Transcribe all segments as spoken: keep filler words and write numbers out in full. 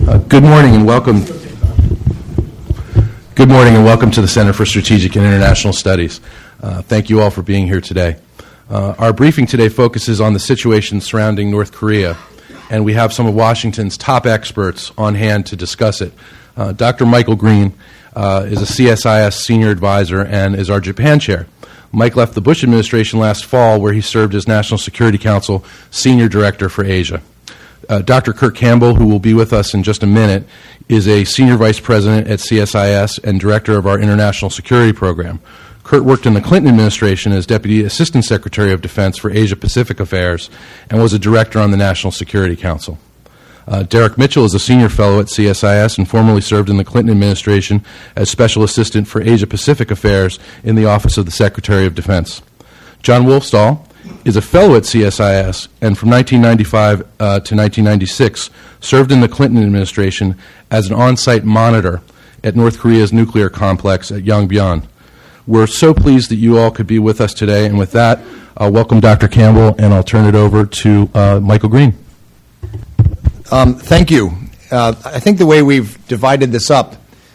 Uh, good morning and welcome. Good morning and welcome to the Center for Strategic and International Studies. Uh, thank you all for being here today. Uh, our briefing today focuses on the situation surrounding North Korea, and we have some of Washington's top experts on hand to discuss it. Uh, Doctor Michael Green uh, is a C S I S senior advisor and is our Japan chair. Mike left the Bush administration last fall, where he served as National Security Council Senior Director for Asia. Uh, Doctor Kurt Campbell, who will be with us in just a minute, is a Senior Vice President at C S I S and Director of our International Security Program. Kurt worked in the Clinton administration as Deputy Assistant Secretary of Defense for Asia-Pacific Affairs and was a Director on the National Security Council. Uh, Derek Mitchell is a Senior Fellow at C S I S and formerly served in the Clinton administration as Special Assistant for Asia-Pacific Affairs in the Office of the Secretary of Defense. John Wolfstall is a Fellow at C S I S and from nineteen ninety-five uh, to nineteen ninety-six served in the Clinton administration as an on-site monitor at North Korea's nuclear complex at Yongbyon. We're so pleased that you all could be with us today, and with that, I'll welcome Doctor Campbell, and I'll turn it over to uh, Michael Green. Um, thank you. Uh, I think the way we've divided this up,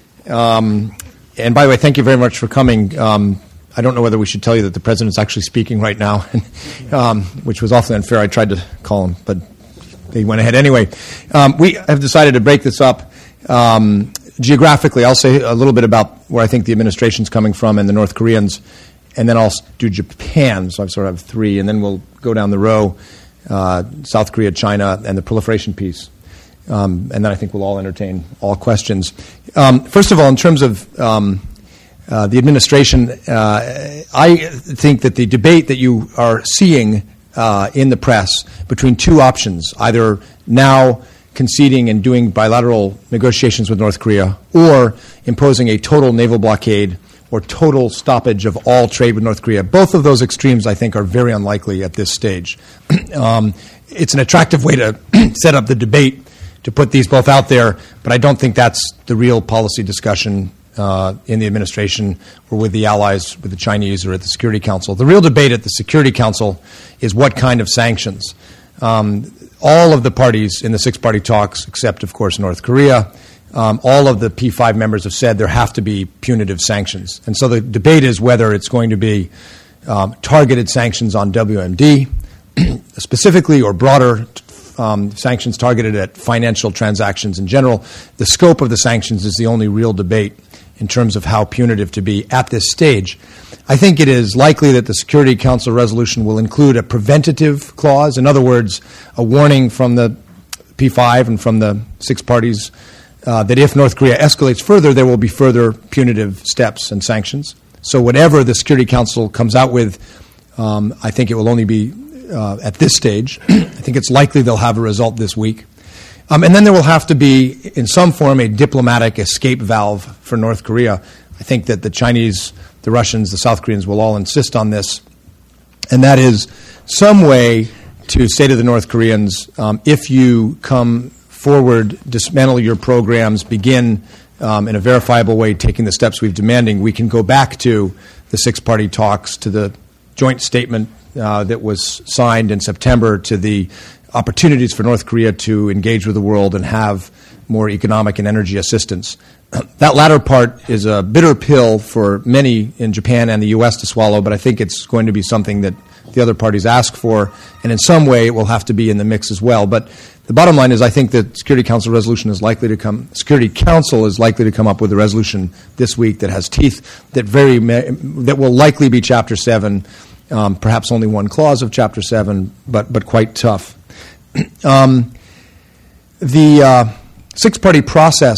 um, and by the way, thank you very much for coming. Um, I don't know whether we should tell you that the President's actually speaking right now, um, which was awfully unfair. I tried to call him, but they went ahead anyway. Um, we have decided to break this up um, geographically. I'll say a little bit about where I think the administration's coming from and the North Koreans, and then I'll do Japan, so I sort of have three, and then we'll go down the row, uh, South Korea, China, and the proliferation piece. Um, and then I think we'll all entertain all questions. Um, first of all, in terms of um, Uh, the administration, uh, I think that the debate that you are seeing uh, in the press between two options, either now conceding and doing bilateral negotiations with North Korea or imposing a total naval blockade or total stoppage of all trade with North Korea, both of those extremes, I think, are very unlikely at this stage. um, it's an attractive way to set up the debate to put these both out there, but I don't think that's the real policy discussion Uh, in the administration or with the allies, with the Chinese or at the Security Council. The real debate at the Security Council is what kind of sanctions. Um, all of the parties in the six-party talks, except, of course, North Korea, um, all of the P five members have said there have to be punitive sanctions. And so the debate is whether it's going to be um, targeted sanctions on W M D specifically or broader Um, sanctions targeted at financial transactions in general. The scope of the sanctions is the only real debate in terms of how punitive to be at this stage. I think it is likely that the Security Council resolution will include a preventative clause. In other words, a warning from the P five and from the six parties uh, that if North Korea escalates further, there will be further punitive steps and sanctions. So whatever the Security Council comes out with, um, I think it will only be Uh, at this stage. I think it's likely they'll have a result this week. Um, and then there will have to be, in some form, a diplomatic escape valve for North Korea. I think that the Chinese, the Russians, the South Koreans will all insist on this. And that is some way to say to the North Koreans, um, if you come forward, dismantle your programs, begin um, in a verifiable way taking the steps we've demanding, we can go back to the six-party talks, to the joint statement Uh, that was signed in September, to the opportunities for North Korea to engage with the world and have more economic and energy assistance. That latter part is a bitter pill for many in Japan and the U S to swallow, but I think it's going to be something that the other parties ask for, and in some way it will have to be in the mix as well. But the bottom line is I think that Security Council resolution is likely to come, Security Council is likely to come up with a resolution this week that has teeth, that very that will likely be Chapter seven, Um, perhaps only one clause of Chapter seven, but but quite tough. um, the uh, six-party process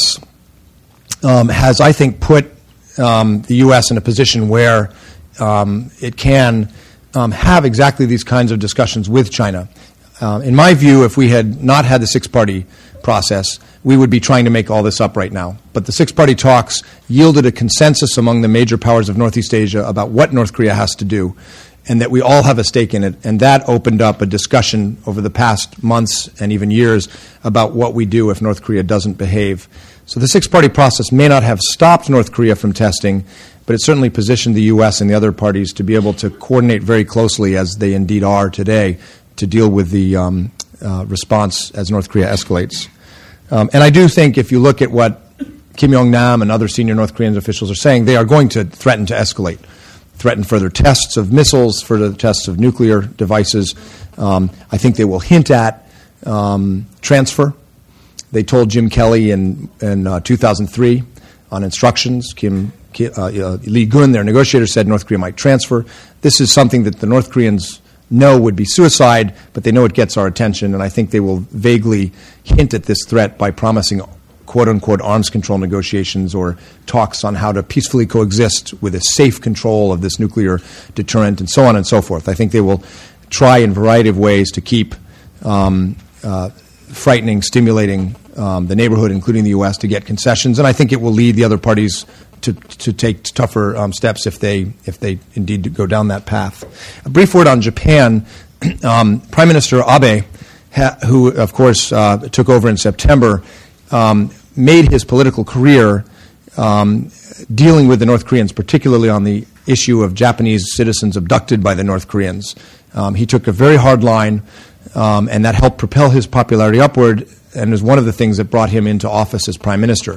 um, has, I think, put um, the U S in a position where um, it can um, have exactly these kinds of discussions with China. Uh, in my view, if we had not had the six-party process, we would be trying to make all this up right now. But the six-party talks yielded a consensus among the major powers of Northeast Asia about what North Korea has to do, and that we all have a stake in it, and that opened up a discussion over the past months and even years about what we do if North Korea doesn't behave. So the six-party process may not have stopped North Korea from testing, but it certainly positioned the U S and the other parties to be able to coordinate very closely, as they indeed are today, to deal with the um, uh, response as North Korea escalates. Um, and I do think if you look at what Kim Jong-nam and other senior North Korean officials are saying, they are going to threaten to escalate, threaten further tests of missiles, further tests of nuclear devices. Um, I think they will hint at um, transfer. They told Jim Kelly in, in uh, two thousand three on instructions. Kim uh, uh, Lee Gun, their negotiator, said North Korea might transfer. This is something that the North Koreans know would be suicide, but they know it gets our attention, and I think they will vaguely hint at this threat by promising quote-unquote arms control negotiations or talks on how to peacefully coexist with a safe control of this nuclear deterrent and so on and so forth. I think they will try in a variety of ways to keep um, uh, frightening, stimulating um, the neighborhood, including the U S, to get concessions, and I think it will lead the other parties to, to take tougher um, steps if they if they indeed go down that path. A brief word on Japan. um, Prime Minister Abe, ha- who of course uh, took over in September, um, made his political career um, dealing with the North Koreans, particularly on the issue of Japanese citizens abducted by the North Koreans. Um, he took a very hard line, um, and that helped propel his popularity upward, and was one of the things that brought him into office as prime minister.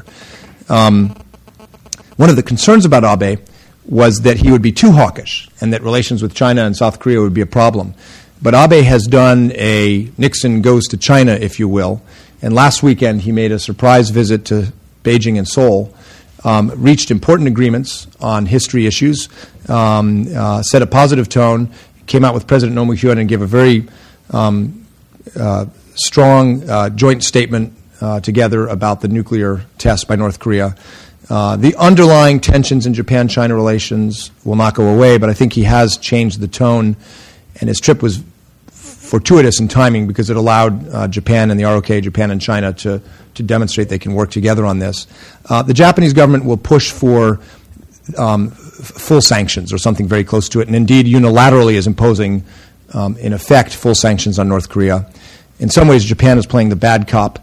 Um, one of the concerns about Abe was that he would be too hawkish and that relations with China and South Korea would be a problem. But Abe has done a Nixon goes to China, if you will, and last weekend he made a surprise visit to Beijing and Seoul, um, reached important agreements on history issues, um, uh, set a positive tone, came out with President Roh Moo-hyun and gave a very um, uh, strong uh, joint statement uh, together about the nuclear test by North Korea. Uh, the underlying tensions in Japan-China relations will not go away, but I think he has changed the tone, and his trip was fortuitous in timing because it allowed uh, Japan and the R O K, Japan and China, to, to demonstrate they can work together on this. Uh, the Japanese government will push for um, f- full sanctions or something very close to it, and indeed unilaterally is imposing, um, in effect, full sanctions on North Korea. In some ways, Japan is playing the bad cop.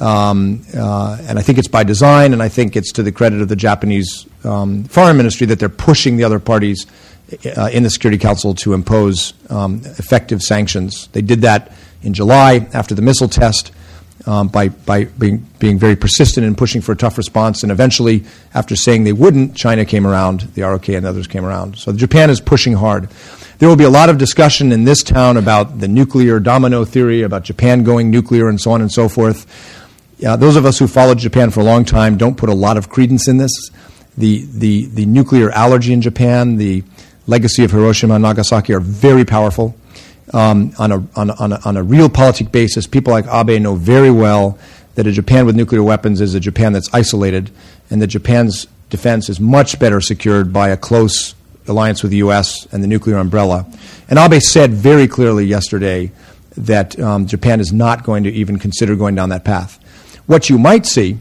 Um, uh, and I think it's by design, and I think it's to the credit of the Japanese um, foreign ministry that they're pushing the other parties uh, in the Security Council to impose um, effective sanctions. They did that in July after the missile test um, by, by being, being very persistent in pushing for a tough response, and eventually, after saying they wouldn't, China came around, the R O K and others came around. So Japan is pushing hard. There will be a lot of discussion in this town about the nuclear domino theory, about Japan going nuclear and so on and so forth. Uh, those of us who followed Japan for a long time don't put a lot of credence in this. The, the, the nuclear allergy in Japan, the legacy of Hiroshima and Nagasaki are very powerful. Um, on, a, on, a, on, a, on a realpolitik basis, people like Abe know very well that a Japan with nuclear weapons is a Japan that's isolated, and that Japan's defense is much better secured by a close alliance with the U S and the nuclear umbrella. And Abe said very clearly yesterday that um, Japan is not going to even consider going down that path. What you might see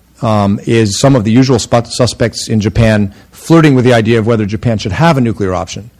um, is some of the usual spot suspects in Japan flirting with the idea of whether Japan should have a nuclear option.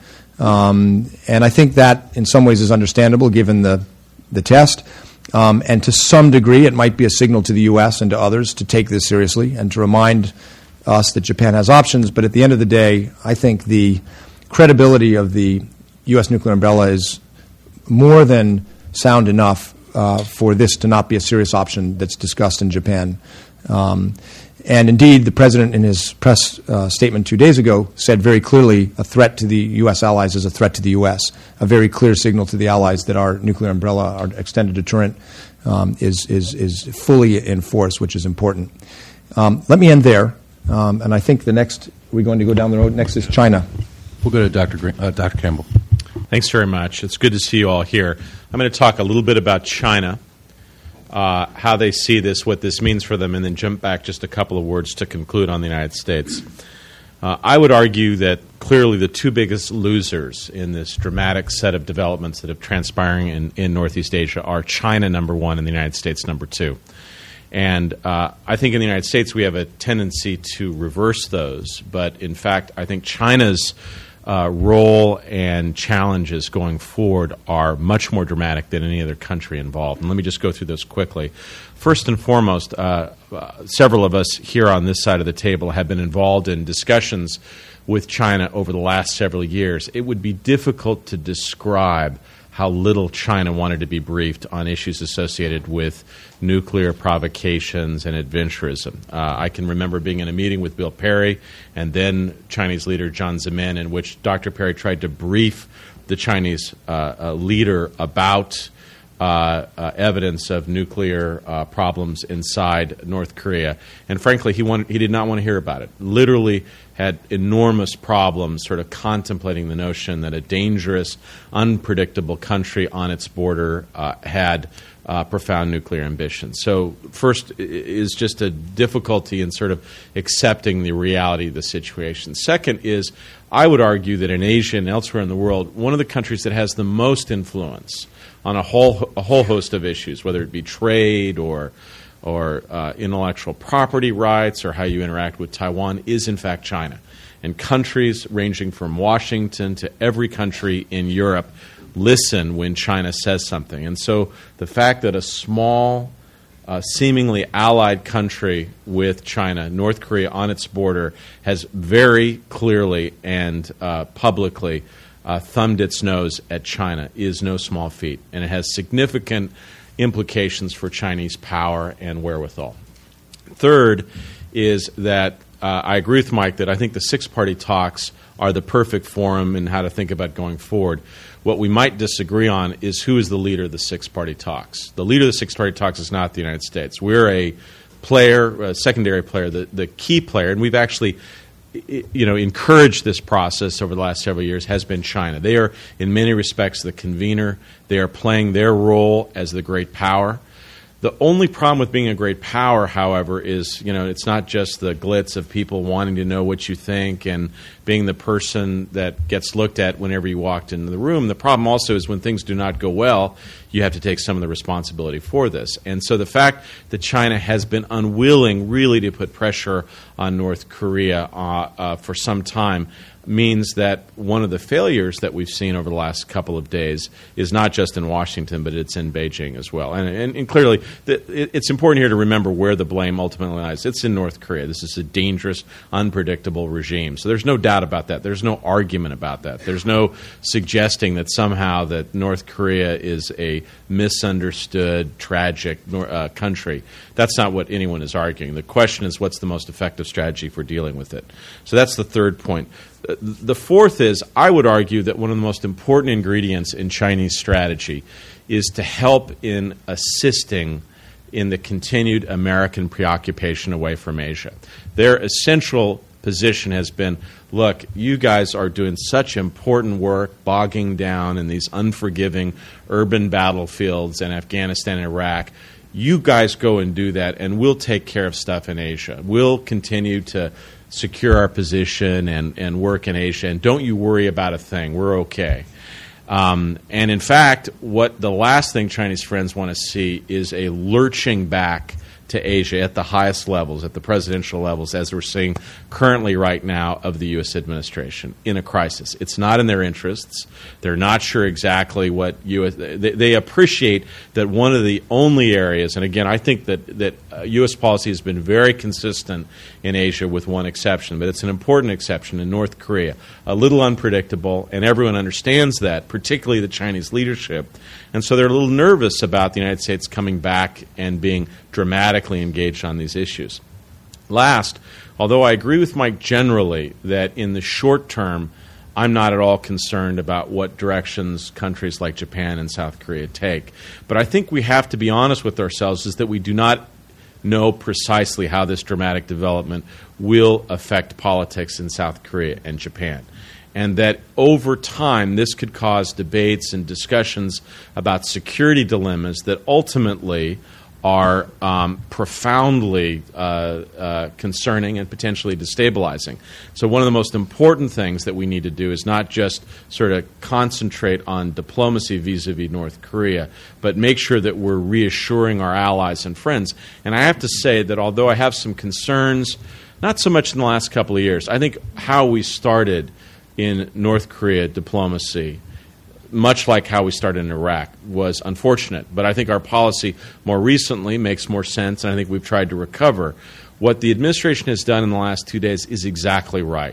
Um, and I think that in some ways is understandable given the, the test. Um, and to some degree, it might be a signal to the U S and to others to take this seriously and to remind us that Japan has options. But at the end of the day, I think the credibility of the U S nuclear umbrella is more than sound enough Uh, for this to not be a serious option that's discussed in Japan. Um, and indeed, the President in his press uh, statement two days ago said very clearly a threat to the U S allies is a threat to the U S, a very clear signal to the allies that our nuclear umbrella, our extended deterrent, um, is, is, is fully in force, which is important. Um, let me end there, um, and I think the next, we're going to go down the road, next is China. We'll go to Doctor Green, uh, Doctor Campbell. Thanks very much. It's good to see you all here. I'm going to talk a little bit about China, uh, how they see this, what this means for them, and then jump back just a couple of words to conclude on the United States. Uh, I would argue that clearly the two biggest losers in this dramatic set of developments that have transpiring in, in Northeast Asia are China, number one, and the United States, number two. And uh, I think in the United States we have a tendency to reverse those, but in fact I think China's Uh, role and challenges going forward are much more dramatic than any other country involved. And let me just go through this quickly. First and foremost, uh, uh, several of us here on this side of the table have been involved in discussions with China over the last several years. It would be difficult to describe how little China wanted to be briefed on issues associated with nuclear provocations and adventurism. Uh, I can remember being in a meeting with Bill Perry and then Chinese leader Jiang Zemin, in which Doctor Perry tried to brief the Chinese uh, uh, leader about uh, uh, evidence of nuclear uh, problems inside North Korea. And frankly, he wanted, he did not want to hear about it. Literally had enormous problems sort of contemplating the notion that a dangerous, unpredictable country on its border uh, had uh, profound nuclear ambitions. So first is just a difficulty in sort of accepting the reality of the situation. Second is, I would argue that in Asia and elsewhere in the world, one of the countries that has the most influence on a whole, a whole host of issues, whether it be trade or or uh, intellectual property rights or how you interact with Taiwan, is in fact China. And countries ranging from Washington to every country in Europe listen when China says something. And so the fact that a small, uh, seemingly allied country with China, North Korea, on its border, has very clearly and uh, publicly uh, thumbed its nose at China is no small feat. And it has significant implications for Chinese power and wherewithal. Third is that uh, I agree with Mike that I think the six-party talks are the perfect forum in how to think about going forward. What we might disagree on is who is the leader of the six-party talks. The leader of the six-party talks is not the United States. We're a player, a secondary player, the, the key player, and we've actually you know, encouraged this process over the last several years, has been China. They are, in many respects, the convener. They are playing their role as the great power. The only problem with being a great power, however, is, you know, it's not just the glitz of people wanting to know what you think and being the person that gets looked at whenever you walked into the room. The problem also is when things do not go well, you have to take some of the responsibility for this. And so the fact that China has been unwilling really to put pressure on North Korea uh, uh, for some time means that one of the failures that we've seen over the last couple of days is not just in Washington, but it's in Beijing as well. And, and, and clearly, the, it, it's important here to remember where the blame ultimately lies. It's in North Korea. This is a dangerous, unpredictable regime. So there's no doubt about that. There's no argument about that. There's no suggesting that somehow that North Korea is a misunderstood, tragic uh, country. That's not what anyone is arguing. The question is, what's the most effective strategy for dealing with it? So that's the third point. The fourth is, I would argue that one of the most important ingredients in Chinese strategy is to help in assisting in the continued American preoccupation away from Asia. Their essential position has been, look, you guys are doing such important work bogging down in these unforgiving urban battlefields in Afghanistan and Iraq. You guys go and do that, and we'll take care of stuff in Asia. We'll continue to secure our position and, and work in Asia, and don't you worry about a thing. We're okay. Um, and in fact, what the last thing Chinese friends want to see is a lurching back to Asia at the highest levels, at the presidential levels, as we're seeing currently right now of the U S administration in a crisis. It's not in their interests. They're not sure exactly what U S They, they appreciate that one of the only areas, and again, I think that, that uh, U S policy has been very consistent in Asia with one exception, but it's an important exception in North Korea. A little unpredictable, and everyone understands that, particularly the Chinese leadership. And so they're a little nervous about the United States coming back and being dramatically engaged on these issues. Last, although I agree with Mike generally that in the short term, I'm not at all concerned about what directions countries like Japan and South Korea take. But I think we have to be honest with ourselves is that we do not know precisely how this dramatic development will affect politics in South Korea and Japan. And that over time, this could cause debates and discussions about security dilemmas that ultimately are um, profoundly uh, uh, concerning and potentially destabilizing. So one of the most important things that we need to do is not just sort of concentrate on diplomacy vis-a-vis North Korea, but make sure that we're reassuring our allies and friends. And I have to say that although I have some concerns, not so much in the last couple of years, I think how we started in North Korea diplomacy, much like how we started in Iraq, was unfortunate. But I think our policy more recently makes more sense, and I think we've tried to recover. What the administration has done in the last two days is exactly right.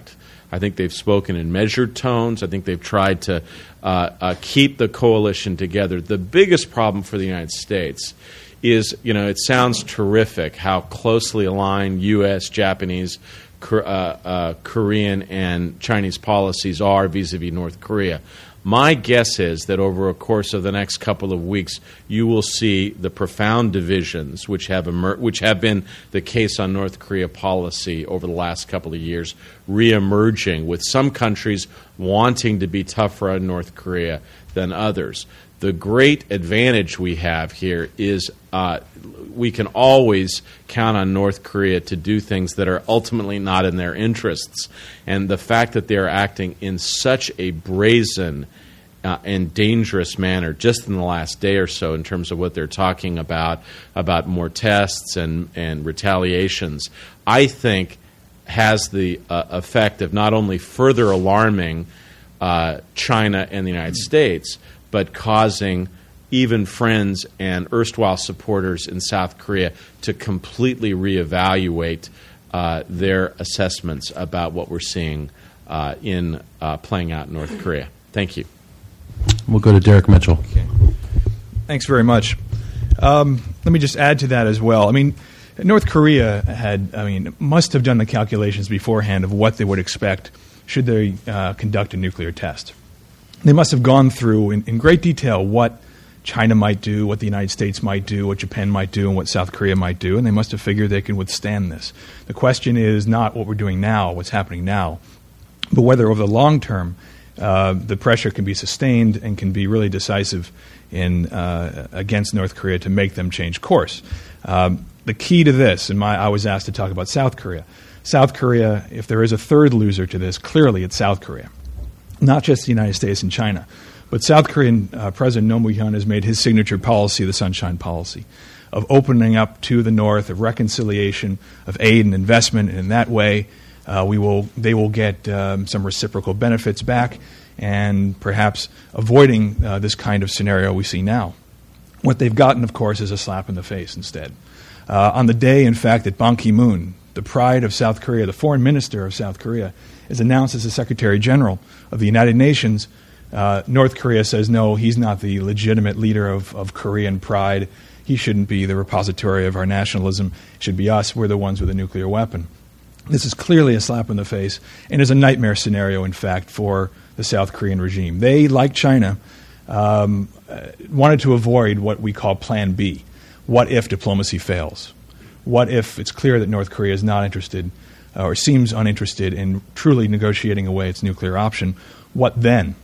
I think they've spoken in measured tones. I think they've tried to uh, uh, keep the coalition together. The biggest problem for the United States is, you know, it sounds terrific how closely aligned U S, Japanese, uh, uh, Korean, and Chinese policies are vis-a-vis North Korea. My guess is that over a course of the next couple of weeks, you will see the profound divisions which have emer- which have been the case on North Korea policy over the last couple of years reemerging, with some countries wanting to be tougher on North Korea than others. The great advantage we have here is uh, we can always count on North Korea to do things that are ultimately not in their interests. And the fact that they are acting in such a brazen uh, and dangerous manner just in the last day or so in terms of what they're talking about, about more tests and, and retaliations, I think has the uh, effect of not only further alarming uh, China and the United States, but causing even friends and erstwhile supporters in South Korea to completely reevaluate uh, their assessments about what we're seeing uh, in uh, playing out in North Korea. Thank you. We'll go to Derek Mitchell. Okay. Thanks very much. Um, let me just add to that as well. I mean, North Korea had, I mean, must have done the calculations beforehand of what they would expect should they uh, conduct a nuclear test. They must have gone through in, in great detail what China might do, what the United States might do, what Japan might do, and what South Korea might do, and they must have figured they can withstand this. The question is not what we're doing now, what's happening now, but whether over the long term uh, the pressure can be sustained and can be really decisive in uh, against North Korea to make them change course. Um, the key to this, and my, I was asked to talk about South Korea. South Korea, if there is a third loser to this, clearly it's South Korea. Not just the United States and China, but South Korean uh, President Roh Moo-hyun has made his signature policy the Sunshine Policy, of opening up to the North, of reconciliation, of aid and investment, and in that way uh, we will they will get um, some reciprocal benefits back, and perhaps avoiding uh, this kind of scenario we see now. What they've gotten, of course, is a slap in the face instead. Uh, on the day, in fact, that Ban Ki-moon, the pride of South Korea, the foreign minister of South Korea, is announced as the Secretary General of the United Nations, uh, North Korea says, no, he's not the legitimate leader of, of Korean pride. He shouldn't be the repository of our nationalism. It should be us. We're the ones with a nuclear weapon. This is clearly a slap in the face and is a nightmare scenario, in fact, for the South Korean regime. They, like China, um, wanted to avoid what we call Plan B. What if diplomacy fails? What if it's clear that North Korea is not interested uh, or seems uninterested in truly negotiating away its nuclear option? What then?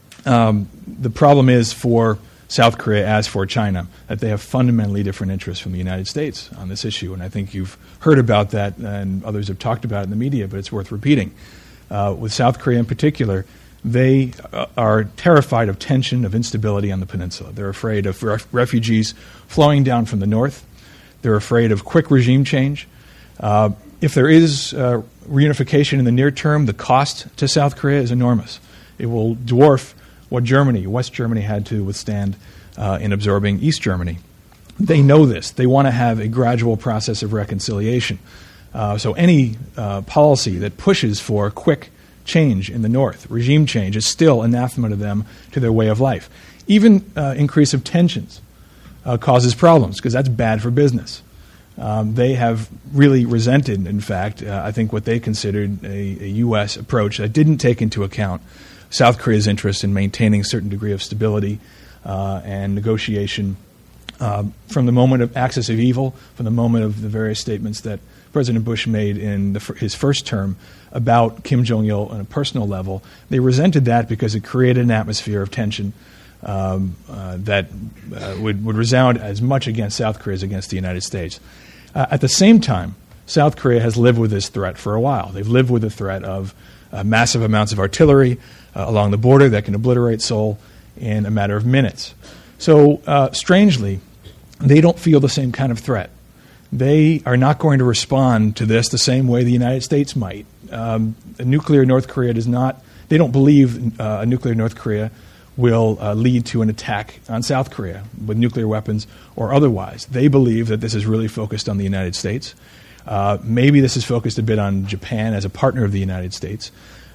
Um, the problem is for South Korea, as for China, that they have fundamentally different interests from the United States on this issue. And I think you've heard about that and others have talked about it in the media, but it's worth repeating. Uh, with South Korea in particular, they uh, are terrified of tension, of instability on the peninsula. They're afraid of ref- refugees flowing down from the north. They're afraid of quick regime change. Uh, if there is uh, reunification in the near term, the cost to South Korea is enormous. It will dwarf what Germany, West Germany, had to withstand uh, in absorbing East Germany. They know this. They want to have a gradual process of reconciliation. Uh, so any uh, policy that pushes for quick change in the north, regime change, is still anathema to them, to their way of life. Even uh, increase of tensions uh, causes problems because that's bad for business. Um, they have really resented, in fact, uh, I think what they considered a, a U S approach that didn't take into account South Korea's interest in maintaining a certain degree of stability uh, and negotiation uh, from the moment of axis of evil, from the moment of the various statements that President Bush made in the, his first term about Kim Jong-il on a personal level. They resented that because it created an atmosphere of tension um, uh, that uh, would, would resound as much against South Korea as against the United States. Uh, at the same time, South Korea has lived with this threat for a while. They've lived with the threat of uh, massive amounts of artillery uh, along the border that can obliterate Seoul in a matter of minutes. So, uh, strangely, they don't feel the same kind of threat. They are not going to respond to this the same way the United States might. Um, a nuclear North Korea does not, they don't believe uh, a nuclear North Korea will uh, lead to an attack on South Korea with nuclear weapons or otherwise. They believe that this is really focused on the United States. Uh, maybe this is focused a bit on Japan as a partner of the United States.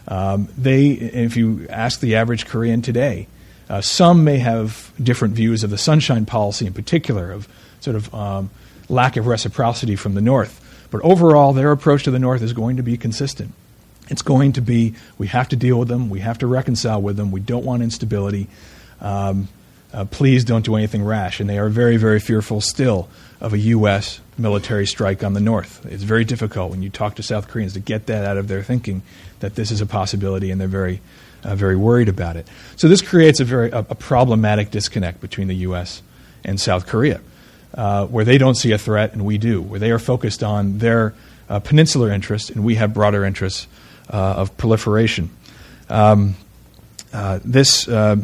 Um, they, if you ask the average Korean today, uh, some may have different views of the Sunshine Policy in particular, of sort of um, lack of reciprocity from the North. But overall, their approach to the North is going to be consistent. It's going to be, we have to deal with them, we have to reconcile with them, we don't want instability. Um, uh, please don't do anything rash. And they are very, very fearful still of a U S military strike on the North. It's very difficult when you talk to South Koreans to get that out of their thinking, that this is a possibility, and they're very, uh, very worried about it. So this creates a very a, a problematic disconnect between the U S and South Korea, uh, where they don't see a threat and we do, where they are focused on their uh, peninsular interests and we have broader interests uh, of proliferation. Um, uh, this, uh,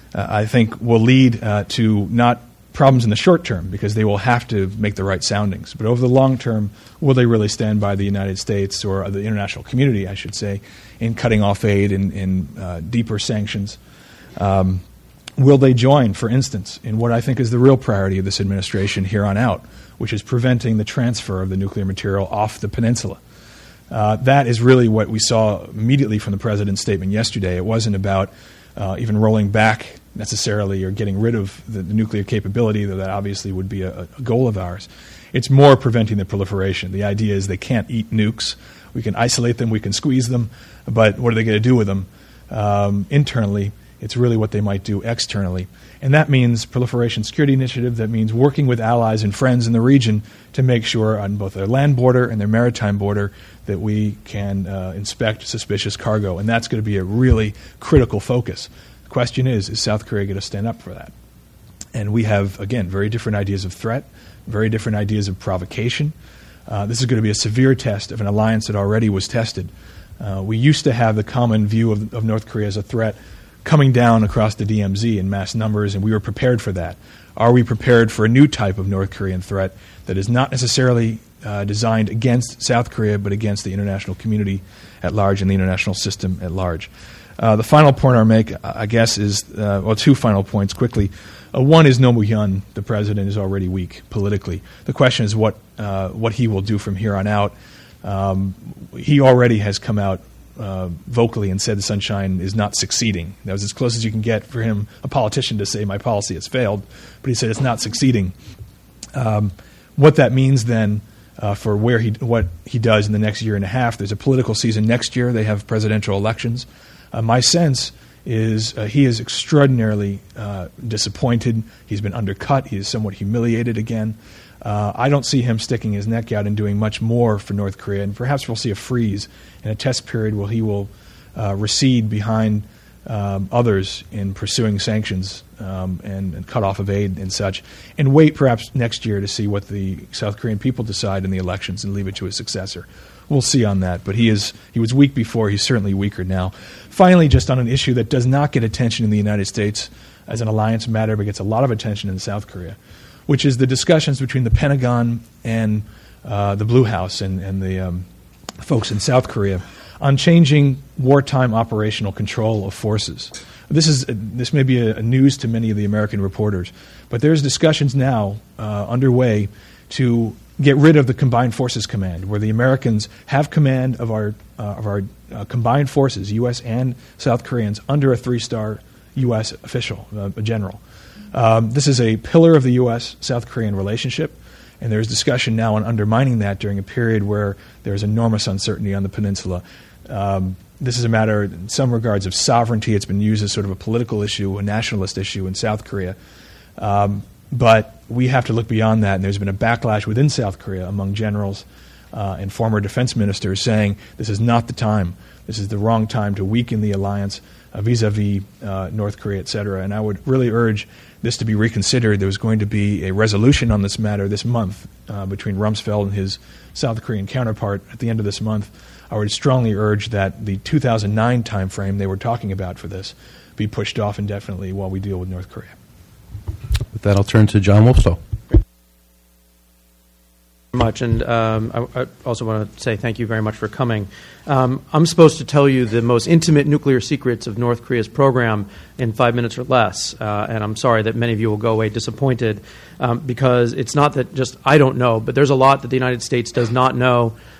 I think, will lead uh, to not problems in the short term, because they will have to make the right soundings. But over the long term, will they really stand by the United States, or the international community, I should say, in cutting off aid and in uh, deeper sanctions? Um, will they join, for instance, in what I think is the real priority of this administration here on out, which is preventing the transfer of the nuclear material off the peninsula? Uh, that is really what we saw immediately from the President's statement yesterday. It wasn't about uh, even rolling back necessarily or getting rid of the, the nuclear capability, though that obviously would be a, a goal of ours. It's more preventing the proliferation. The idea is they can't eat nukes. We can isolate them, we can squeeze them, but what are they going to do with them um, internally? It's really what they might do externally. And that means Proliferation Security Initiative. That means working with allies and friends in the region to make sure on both their land border and their maritime border that we can uh, inspect suspicious cargo. And that's going to be a really critical focus. The question is, is South Korea going to stand up for that? And we have, again, very different ideas of threat, very different ideas of provocation. Uh, this is going to be a severe test of an alliance that already was tested. Uh, we used to have the common view of, of North Korea as a threat coming down across the D M Z in mass numbers, and we were prepared for that. Are we prepared for a new type of North Korean threat that is not necessarily uh, designed against South Korea, but against the international community at large and the international system at large? Uh, the final point I'll make, I guess, is, uh, well, two final points quickly. Uh, one is Roh Moo-hyun, the president, is already weak politically. The question is what uh, what he will do from here on out. Um, he already has come out uh, vocally and said the Sunshine is not succeeding. That was as close as you can get for him, a politician, to say my policy has failed, but he said it's not succeeding. Um, what that means then uh, for where he what he does in the next year and a half, there's a political season next year. They have presidential elections. Uh, my sense is uh, he is extraordinarily uh, disappointed. He's been undercut. He is somewhat humiliated again. Uh, I don't see him sticking his neck out and doing much more for North Korea, and perhaps we'll see a freeze in a test period where he will uh, recede behind um, others in pursuing sanctions um, and, and cut off of aid and such, and wait perhaps next year to see what the South Korean people decide in the elections and leave it to his successor. We'll see on that, but he is he was weak before. He's certainly weaker now. Finally, just on an issue that does not get attention in the United States as an alliance matter, but gets a lot of attention in South Korea, which is the discussions between the Pentagon and uh, the Blue House and, and the um, folks in South Korea on changing wartime operational control of forces. This is this may be a, a news to many of the American reporters, but there's discussions now uh, underway to get rid of the Combined Forces Command, where the Americans have command of our uh, of our uh, combined forces, U S and South Koreans, under a three-star U S official, uh, a general. Um, this is a pillar of the U S-South Korean relationship, and there's discussion now on undermining that during a period where there's enormous uncertainty on the peninsula. Um, this is a matter, in some regards, of sovereignty. It's been used as sort of a political issue, a nationalist issue in South Korea. Um, but we have to look beyond that, and there's been a backlash within South Korea among generals uh, and former defense ministers saying this is not the time. This is the wrong time to weaken the alliance uh, vis-a-vis uh, North Korea, et cetera. And I would really urge this to be reconsidered. There was going to be a resolution on this matter this month uh, between Rumsfeld and his South Korean counterpart at the end of this month. I would strongly urge that the two thousand nine timeframe they were talking about for this be pushed off indefinitely while we deal with North Korea. With that, I'll turn to John Wolfstow. Much, and um, I, I also want to say thank you very much for coming. Um, I'm supposed to tell you the most intimate nuclear secrets of North Korea's program in five minutes or less, uh, and I'm sorry that many of you will go away disappointed um, because it's not that just I don't know, but there's a lot that the United States does not know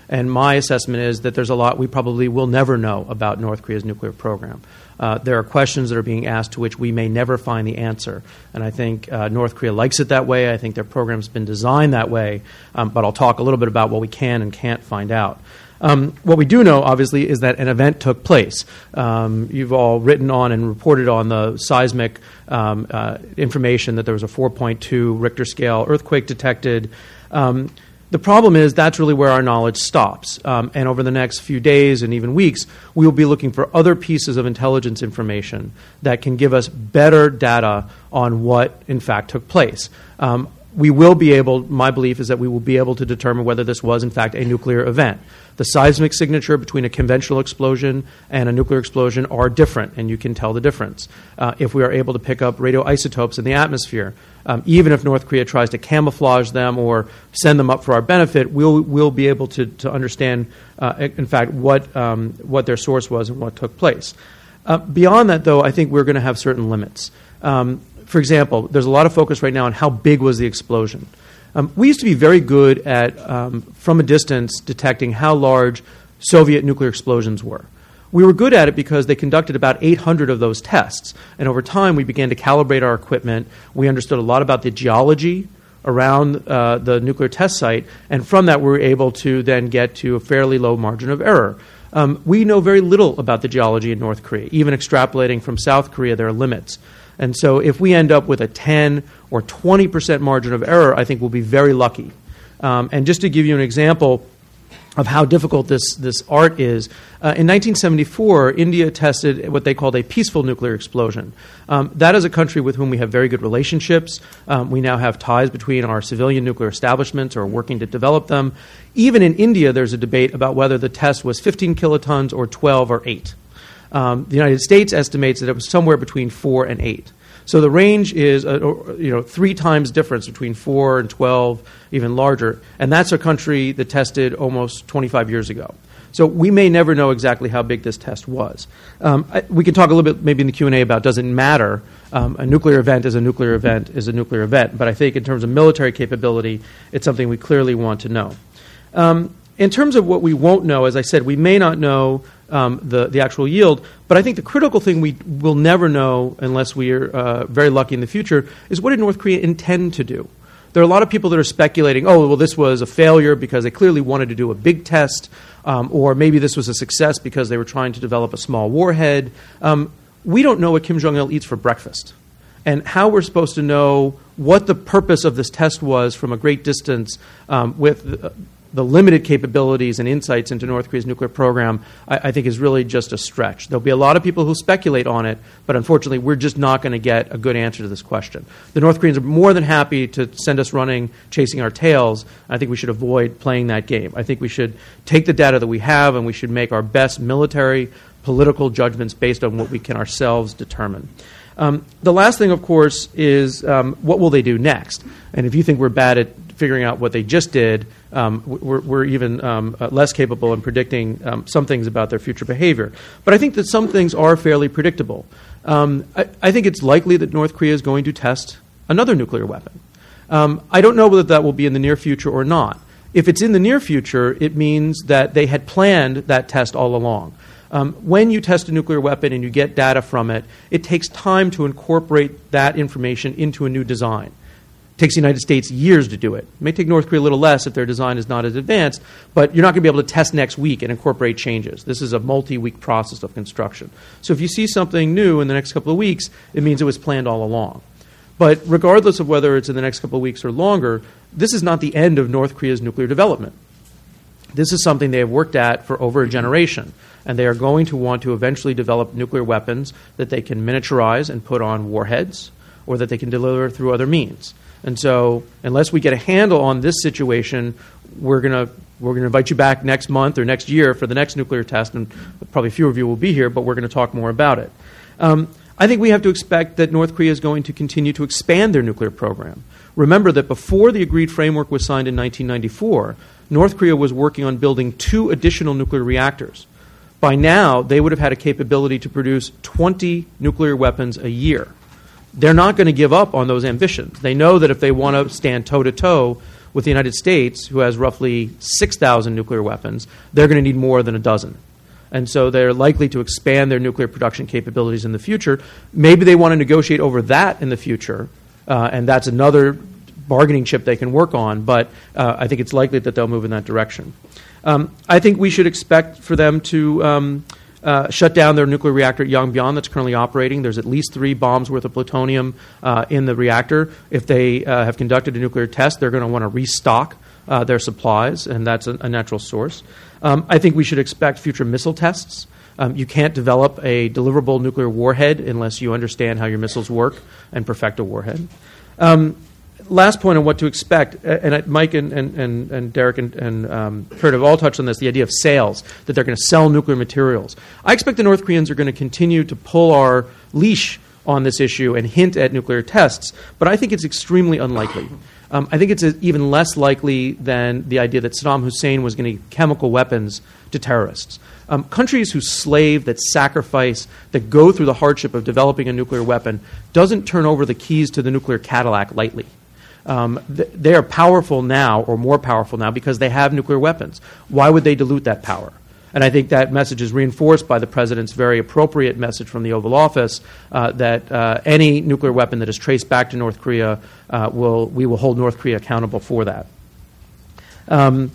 And my assessment is that there's a lot we probably will never know about North Korea's nuclear program. Uh, there are questions that are being asked to which we may never find the answer. And I think uh, North Korea likes it that way. I think their program's been designed that way. Um, but I'll talk a little bit about what we can and can't find out. Um, what we do know, obviously, is that an event took place. Um, you've all written on and reported on the seismic um, uh, information that there was a four point two Richter scale earthquake detected. Um, The problem is that's really where our knowledge stops. Um, and over the next few days and even weeks, we will be looking for other pieces of intelligence information that can give us better data on what, in fact, took place. Um, we will be able, my belief is that we will be able to determine whether this was, in fact, a nuclear event. The seismic signature between a conventional explosion and a nuclear explosion are different, and you can tell the difference. Uh, if we are able to pick up radioisotopes in the atmosphere, um, even if North Korea tries to camouflage them or send them up for our benefit, we'll, we'll be able to, to understand, uh, in fact, what, um, what their source was and what took place. Uh, beyond that, though, I think we're going to have certain limits. Um, for example, there's a lot of focus right now on how big was the explosion. Um, we used to be very good at, um, from a distance, detecting how large Soviet nuclear explosions were. We were good at it because they conducted about eight hundred of those tests. And over time, we began to calibrate our equipment. We understood a lot about the geology around uh, the nuclear test site. And from that, we were able to then get to a fairly low margin of error. Um, we know very little about the geology in North Korea. Even extrapolating from South Korea, there are limits. And so if we end up with a ten or twenty percent margin of error, I think we'll be very lucky. Um, and just to give you an example of how difficult this, this art is, uh, in nineteen seventy-four, India tested what they called a peaceful nuclear explosion. Um, that is a country with whom we have very good relationships. Um, we now have ties between our civilian nuclear establishments or working to develop them. Even in India, there's a debate about whether the test was fifteen kilotons or twelve or eight. Um, the United States estimates that it was somewhere between four and eight. So the range is, uh, you know, three times difference between four and twelve, even larger. And that's a country that tested almost twenty-five years ago. So we may never know exactly how big this test was. Um, I, we can talk a little bit maybe in the Q and A about does it matter. Um, a nuclear event is a nuclear event is a nuclear event. But I think in terms of military capability, it's something we clearly want to know. Um, in terms of what we won't know, as I said, we may not know Um, the, the actual yield. But I think the critical thing we will never know unless we are uh, very lucky in the future is what did North Korea intend to do? There are a lot of people that are speculating, oh, well, this was a failure because they clearly wanted to do a big test, um, or maybe this was a success because they were trying to develop a small warhead. Um, we don't know what Kim Jong-il eats for breakfast. And how we're supposed to know what the purpose of this test was from a great distance um, with uh, the limited capabilities and insights into North Korea's nuclear program, I, I think is really just a stretch. There'll be a lot of people who speculate on it, but unfortunately, we're just not going to get a good answer to this question. The North Koreans are more than happy to send us running, chasing our tails. I think we should avoid playing that game. I think we should take the data that we have, and we should make our best military, political judgments based on what we can ourselves determine. Um, the last thing, of course, is um, what will they do next? And if you think we're bad at figuring out what they just did, um, we're, we're even um, uh, less capable in predicting um, some things about their future behavior. But I think that some things are fairly predictable. Um, I, I think it's likely that North Korea is going to test another nuclear weapon. Um, I don't know whether that will be in the near future or not. If it's in the near future, it means that they had planned that test all along. Um, when you test a nuclear weapon and you get data from it, it takes time to incorporate that information into a new design. It takes the United States years to do it. It may take North Korea a little less if their design is not as advanced, but you're not going to be able to test next week and incorporate changes. This is a multi-week process of construction. So if you see something new in the next couple of weeks, it means it was planned all along. But regardless of whether it's in the next couple of weeks or longer, this is not the end of North Korea's nuclear development. This is something they have worked at for over a generation, and they are going to want to eventually develop nuclear weapons that they can miniaturize and put on warheads, or that they can deliver through other means. And so, unless we get a handle on this situation, we're going to we're going to invite you back next month or next year for the next nuclear test, and probably fewer of you will be here, but we're going to talk more about it. Um, I think we have to expect that North Korea is going to continue to expand their nuclear program. Remember that before the agreed framework was signed in nineteen ninety-four, North Korea was working on building two additional nuclear reactors. By now, they would have had a capability to produce twenty nuclear weapons a year. They're not going to give up on those ambitions. They know that if they want to stand toe-to-toe with the United States, who has roughly six thousand nuclear weapons, they're going to need more than a dozen. And so they're likely to expand their nuclear production capabilities in the future. Maybe they want to negotiate over that in the future, uh, and that's another bargaining chip they can work on, but uh, I think it's likely that they'll move in that direction. Um, I think we should expect for them to um, uh, shut down their nuclear reactor at Yongbyon that's currently operating. There's at least three bombs worth of plutonium uh, in the reactor. If they uh, have conducted a nuclear test, they're going to want to restock uh, their supplies, and that's a, a natural source. Um, I think we should expect future missile tests. Um, you can't develop a deliverable nuclear warhead unless you understand how your missiles work and perfect a warhead. Um, Last point on what to expect, and uh, Mike and, and, and, and Derek and, and um, Kurt have all touched on this, the idea of sales, that they're going to sell nuclear materials. I expect the North Koreans are going to continue to pull our leash on this issue and hint at nuclear tests, but I think it's extremely unlikely. Um, I think it's a, even less likely than the idea that Saddam Hussein was going to give chemical weapons to terrorists. Um, countries who slave, that sacrifice, that go through the hardship of developing a nuclear weapon doesn't turn over the keys to the nuclear Cadillac lightly. Um, th- they are powerful now, or more powerful now, because they have nuclear weapons. Why would they dilute that power? And I think that message is reinforced by the President's very appropriate message from the Oval Office uh, that uh, any nuclear weapon that is traced back to North Korea, uh, will we will hold North Korea accountable for that. Um,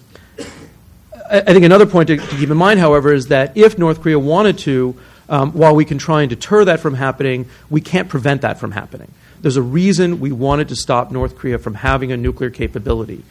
I, I think another point to, to keep in mind, however, is that if North Korea wanted to, um, while we can try and deter that from happening, we can't prevent that from happening. There's a reason we wanted to stop North Korea from having a nuclear capability.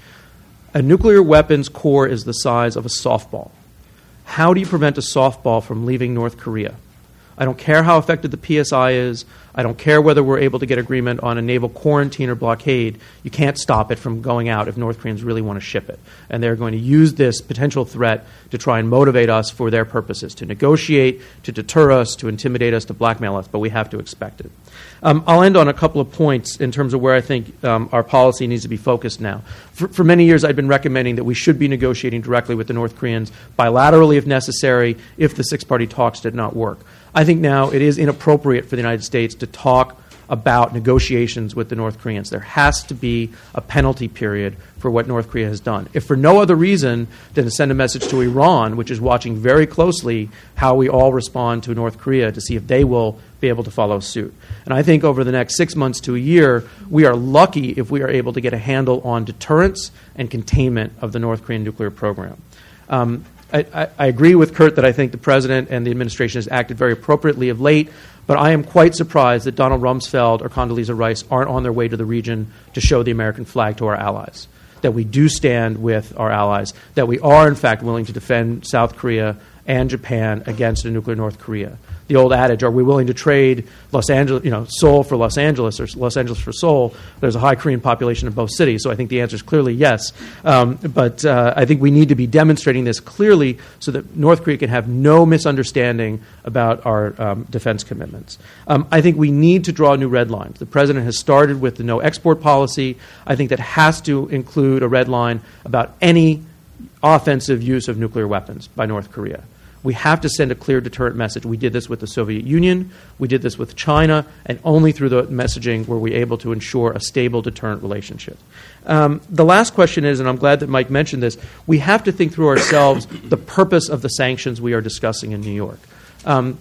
A nuclear weapons core is the size of a softball. How do you prevent a softball from leaving North Korea? I don't care how effective the P S I is. I don't care whether we're able to get agreement on a naval quarantine or blockade. You can't stop it from going out if North Koreans really want to ship it. And they're going to use this potential threat to try and motivate us for their purposes, to negotiate, to deter us, to intimidate us, to blackmail us, but we have to expect it. Um, I'll end on a couple of points in terms of where I think um, our policy needs to be focused now. For, for many years, I've been recommending that we should be negotiating directly with the North Koreans, bilaterally if necessary, if the six-party talks did not work. I think now it is inappropriate for the United States to talk about negotiations with the North Koreans. There has to be a penalty period for what North Korea has done. If for no other reason than to send a message to Iran, which is watching very closely how we all respond to North Korea to see if they will be able to follow suit. And I think over the next six months to a year, we are lucky if we are able to get a handle on deterrence and containment of the North Korean nuclear program. Um, I, I, I agree with Kurt that I think the President and the administration has acted very appropriately of late, but I am quite surprised that Donald Rumsfeld or Condoleezza Rice aren't on their way to the region to show the American flag to our allies, that we do stand with our allies, that we are, in fact, willing to defend South Korea and Japan against a nuclear North Korea. The old adage, are we willing to trade Los Angeles, you know, Seoul for Los Angeles or Los Angeles for Seoul? There's a high Korean population in both cities, so I think the answer is clearly yes. Um, but uh, I think we need to be demonstrating this clearly so that North Korea can have no misunderstanding about our um, defense commitments. Um, I think we need to draw new red lines. The President has started with the no export policy. I think that has to include a red line about any offensive use of nuclear weapons by North Korea. We have to send a clear deterrent message. We did this with the Soviet Union, we did this with China, and only through the messaging were we able to ensure a stable deterrent relationship. Um, the last question is, and I'm glad that Mike mentioned this, we have to think through ourselves the purpose of the sanctions we are discussing in New York. Um,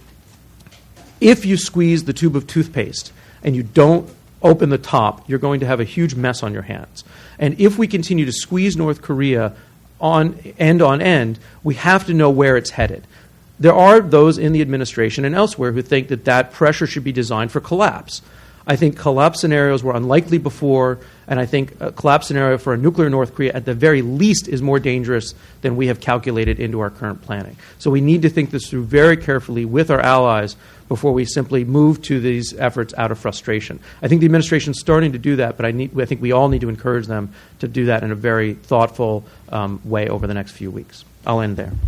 if you squeeze the tube of toothpaste and you don't open the top, you're going to have a huge mess on your hands. And if we continue to squeeze North Korea on end on end, we have to know where it's headed. There are those in the administration and elsewhere who think that that pressure should be designed for collapse. I think collapse scenarios were unlikely before, and I think a collapse scenario for a nuclear North Korea at the very least is more dangerous than we have calculated into our current planning. So we need to think this through very carefully with our allies before we simply move to these efforts out of frustration. I think the administration is starting to do that, but I, need, I think we all need to encourage them to do that in a very thoughtful um, way over the next few weeks. I'll end there.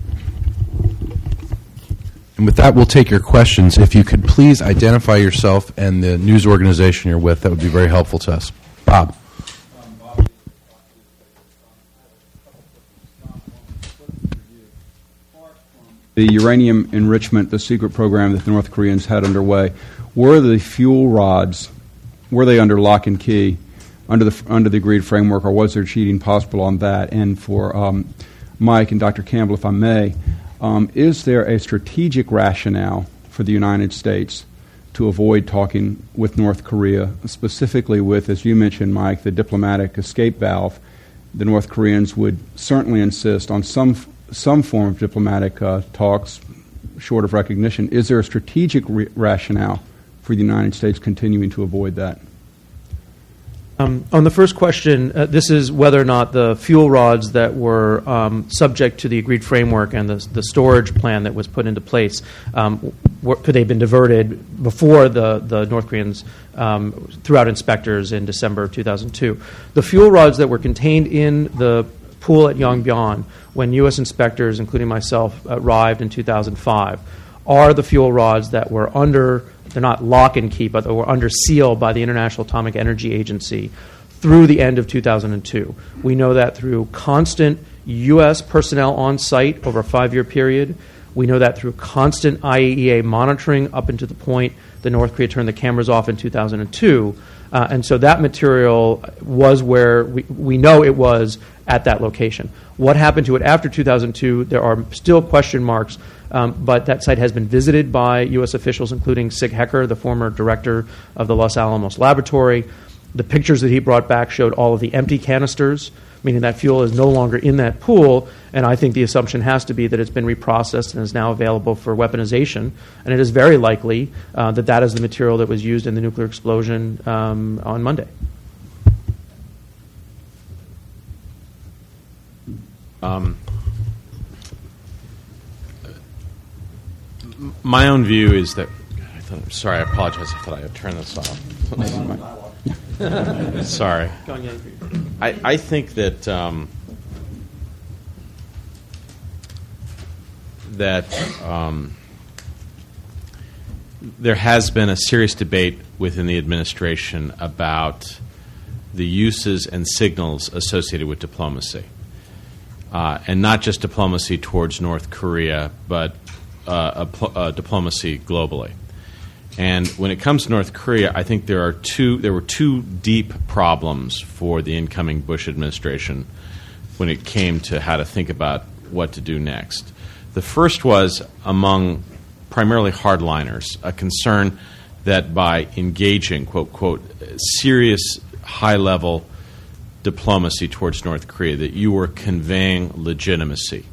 And with that, we'll take your questions. If you could please identify yourself and the news organization you're with, that would be very helpful to us. Bob. The uranium enrichment, the secret program that the North Koreans had underway, were the fuel rods, were they under lock and key under the under the agreed framework, or was there cheating possible on that? And for um, Mike and Doctor Campbell, if I may, um, is there a strategic rationale for the United States to avoid talking with North Korea, specifically with, as you mentioned, Mike, the diplomatic escape valve? The North Koreans would certainly insist on some some form of diplomatic uh, talks, short of recognition. Is there a strategic re- rationale for the United States continuing to avoid that? Um, on the first question, uh, this is whether or not the fuel rods that were um, subject to the agreed framework and the, the storage plan that was put into place, um, were, could they have been diverted before the, the North Koreans um, threw out inspectors in December of two thousand two. The fuel rods that were contained in the pool at Yongbyon when U S inspectors, including myself, arrived in two thousand five, are the fuel rods that were under, they're not lock and key, but they were under seal by the International Atomic Energy Agency through the end of two thousand two. We know that through constant U S personnel on site over a five-year period. We know that through constant I A E A monitoring up until the point that North Korea turned the cameras off in two thousand two. Uh, and so that material was where we, we know it was at that location. What happened to it after two thousand two, there are still question marks, um, but that site has been visited by U S officials, including Sig Hecker, the former director of the Los Alamos Laboratory. The pictures that he brought back showed all of the empty canisters, meaning that fuel is no longer in that pool, and I think the assumption has to be that it's been reprocessed and is now available for weaponization, and it is very likely uh, that that is the material that was used in the nuclear explosion um, on Monday. Um, my own view is that, God, I thought, I'm sorry, I apologize, I thought I had turned this off. Sorry. I, I think that um, that um, there has been a serious debate within the administration about the uses and signals associated with diplomacy, uh, and not just diplomacy towards North Korea, but uh, a pl- uh, diplomacy globally. And when it comes to North Korea, I think there are two. There were two deep problems for the incoming Bush administration when it came to how to think about what to do next. The first was among primarily hardliners, a concern that by engaging, quote, quote, serious high-level diplomacy towards North Korea, that you were conveying legitimacy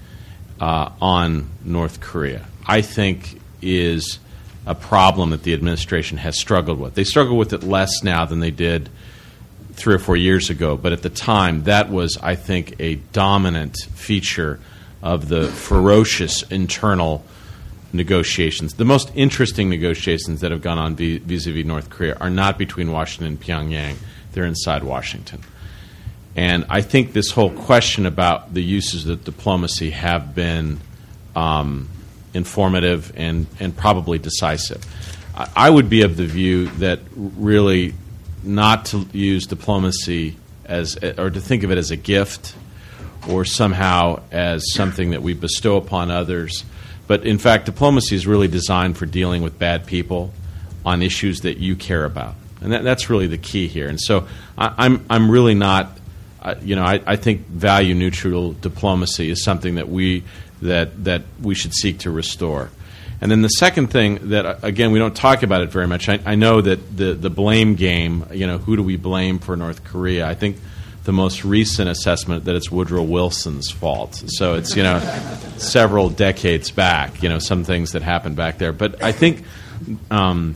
uh, on North Korea, I think is a problem that the administration has struggled with. They struggle with it less now than they did three or four years ago, but at the time, that was, I think, a dominant feature of the ferocious internal negotiations. The most interesting negotiations that have gone on vis-a-vis North Korea are not between Washington and Pyongyang. They're inside Washington. And I think this whole question about the uses of diplomacy have been um, informative and, and probably decisive. I, I would be of the view that really not to use diplomacy as, or to think of it as a gift or somehow as something that we bestow upon others. But in fact, diplomacy is really designed for dealing with bad people on issues that you care about. And that, that's really the key here. And so I, I'm, I'm really not, uh, you know, I, I think value-neutral diplomacy is something that we that that we should seek to restore. And then the second thing that, again, we don't talk about it very much. I, I know that the, the blame game, you know, who do we blame for North Korea? I think the most recent assessment that it's Woodrow Wilson's fault. So it's, you know, several decades back, you know, some things that happened back there. But I think um,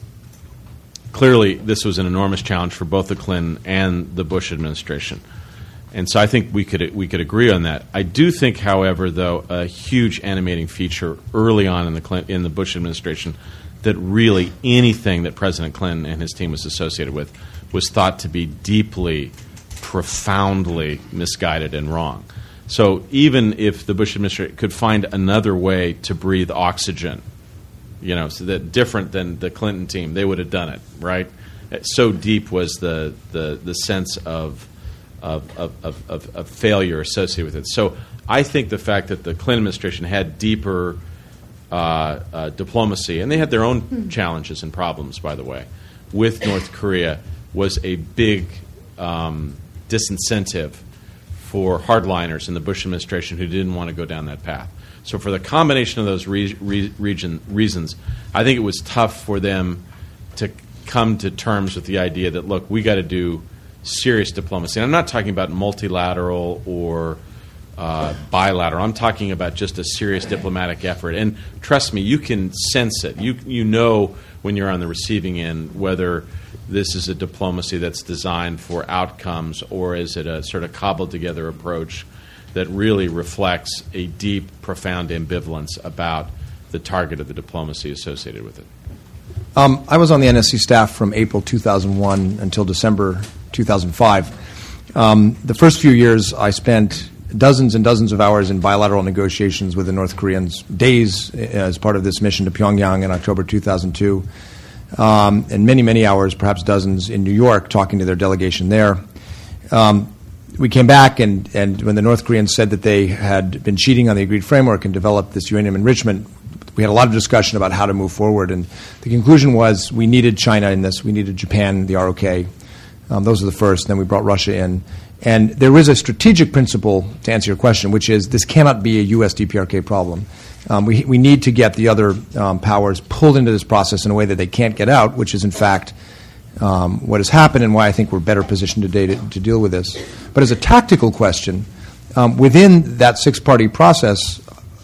clearly this was an enormous challenge for both the Clinton and the Bush administration. And so I think we could we could agree on that. I do think, however, though, a huge animating feature early on in the Clinton, in the Bush administration that really anything that President Clinton and his team was associated with was thought to be deeply, profoundly misguided and wrong. So even if the Bush administration could find another way to breathe oxygen, you know, so that different than the Clinton team, they would have done it, right? So deep was the the, the sense of Of, of, of, of failure associated with it. So I think the fact that the Clinton administration had deeper uh, uh, diplomacy, and they had their own challenges and problems, by the way, with North Korea, was a big um, disincentive for hardliners in the Bush administration who didn't want to go down that path. So for the combination of those re- re- region, reasons, I think it was tough for them to come to terms with the idea that, look, we got to do serious diplomacy. And I'm not talking about multilateral or uh, bilateral. I'm talking about just a serious diplomatic effort. And trust me, you can sense it. You you know when you're on the receiving end whether this is a diplomacy that's designed for outcomes or is it a sort of cobbled together approach that really reflects a deep, profound ambivalence about the target of the diplomacy associated with it. Um, I was on the N S C staff from April two thousand one until December two thousand five. Um, the first few years, I spent dozens and dozens of hours in bilateral negotiations with the North Koreans, days as part of this mission to Pyongyang in October two thousand two, um, and many, many hours, perhaps dozens, in New York talking to their delegation there. Um, we came back, and, and when the North Koreans said that they had been cheating on the agreed framework and developed this uranium enrichment, we had a lot of discussion about how to move forward, and the conclusion was we needed China in this, we needed Japan, the R O K. Um, those are the first, and then we brought Russia in. And there is a strategic principle, to answer your question, which is this cannot be a U S D P R K problem. Um, we, we need to get the other um, powers pulled into this process in a way that they can't get out, which is, in fact, um, what has happened and why I think we're better positioned today to, to deal with this. But as a tactical question, um, within that six-party process,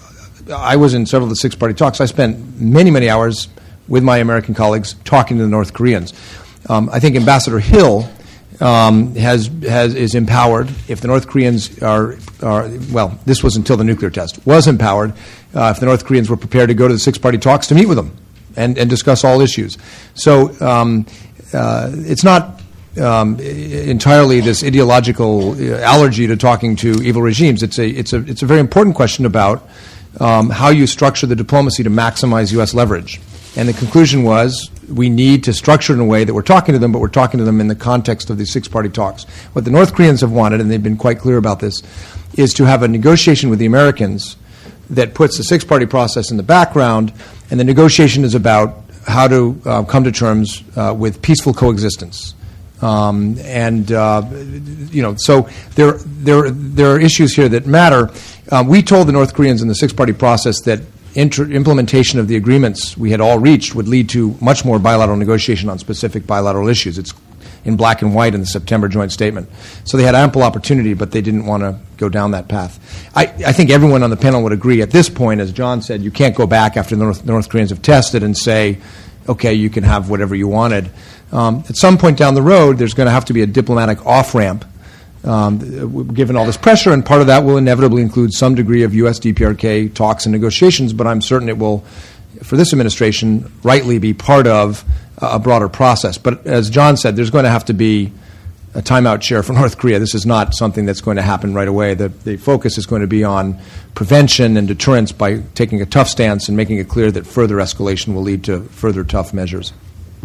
I was in several of the six-party talks. I spent many, many hours with my American colleagues talking to the North Koreans. Um, I think Ambassador Hill um, has, has is empowered. If the North Koreans are, are, well, this was until the nuclear test, was empowered uh, if the North Koreans were prepared to go to the six-party talks to meet with them and, and discuss all issues. So um, uh, it's not um, entirely this ideological allergy to talking to evil regimes. It's a, it's a, it's a very important question about Um, how you structure the diplomacy to maximize U S leverage. And the conclusion was we need to structure it in a way that we're talking to them, but we're talking to them in the context of these six-party talks. What the North Koreans have wanted, and they've been quite clear about this, is to have a negotiation with the Americans that puts the six-party process in the background, and the negotiation is about how to uh, come to terms uh, with peaceful coexistence. Um, and, uh, you know, so there, there, there are issues here that matter. Um, we told the North Koreans in the six-party process that inter- implementation of the agreements we had all reached would lead to much more bilateral negotiation on specific bilateral issues. It's in black and white in the September joint statement. So they had ample opportunity, but they didn't want to go down that path. I, I think everyone on the panel would agree at this point, as John said, you can't go back after the North, the North Koreans have tested and say, okay, you can have whatever you wanted. Um, at some point down the road, there's going to have to be a diplomatic off-ramp um, given all this pressure, and part of that will inevitably include some degree of U S D P R K talks and negotiations, but I'm certain it will, for this administration, rightly be part of a broader process. But as John said, there's going to have to be a timeout chair for North Korea. This is not something that's going to happen right away. The, the focus is going to be on prevention and deterrence by taking a tough stance and making it clear that further escalation will lead to further tough measures.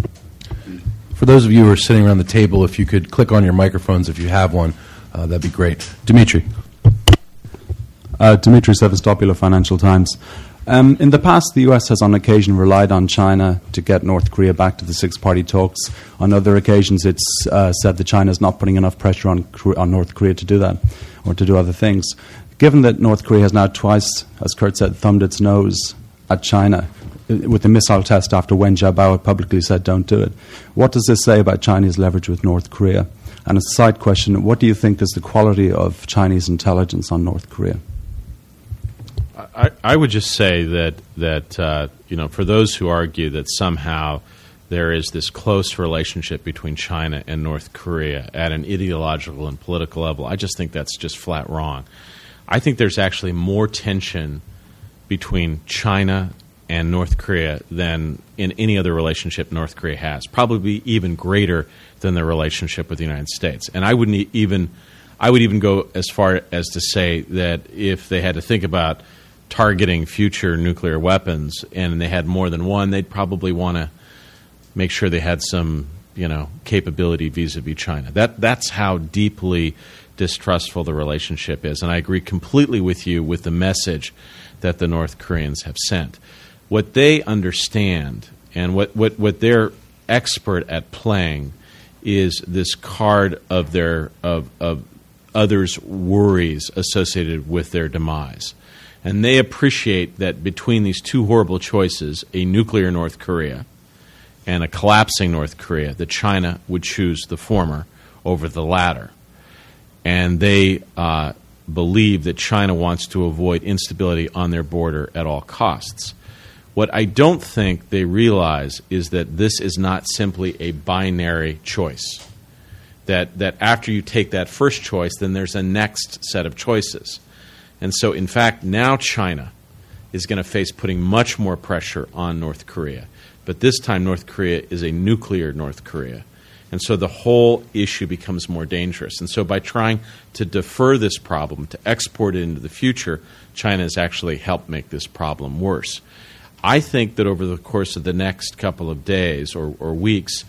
For those of you who are sitting around the table, if you could click on your microphones if you have one, uh, that'd be great. Dimitri. Uh, Dimitri Sevastopoulos, Financial Times. Um, in the past, the U S has on occasion relied on China to get North Korea back to the six-party talks. On other occasions, it's uh, said that China is not putting enough pressure on, on North Korea to do that or to do other things. Given that North Korea has now twice, as Kurt said, thumbed its nose at China with the missile test after Wen Jiabao publicly said don't do it, what does this say about Chinese leverage with North Korea? And a side question, what do you think is the quality of Chinese intelligence on North Korea? I, I would just say that, that uh, you know, for those who argue that somehow there is this close relationship between China and North Korea at an ideological and political level, I just think that's just flat wrong. I think there's actually more tension between China and North Korea than in any other relationship North Korea has, probably even greater than their relationship with the United States. And I wouldn't even, I would even go as far as to say that if they had to think about targeting future nuclear weapons and they had more than one, they'd probably want to make sure they had some, you know, capability vis-a-vis China. That that's how deeply distrustful the relationship is. And I agree completely with you with the message that the North Koreans have sent. What they understand and what, what, what they're expert at playing is this card of their of, of others' worries associated with their demise. And they appreciate that between these two horrible choices, a nuclear North Korea and a collapsing North Korea, that China would choose the former over the latter. And they uh, believe that China wants to avoid instability on their border at all costs. What I don't think they realize is that this is not simply a binary choice. That, that after you take that first choice, then there's a next set of choices. And so, in fact, now China is going to face putting much more pressure on North Korea. But this time, North Korea is a nuclear North Korea. And so the whole issue becomes more dangerous. And so by trying to defer this problem, to export it into the future, China has actually helped make this problem worse. I think that over the course of the next couple of days or, or weeks,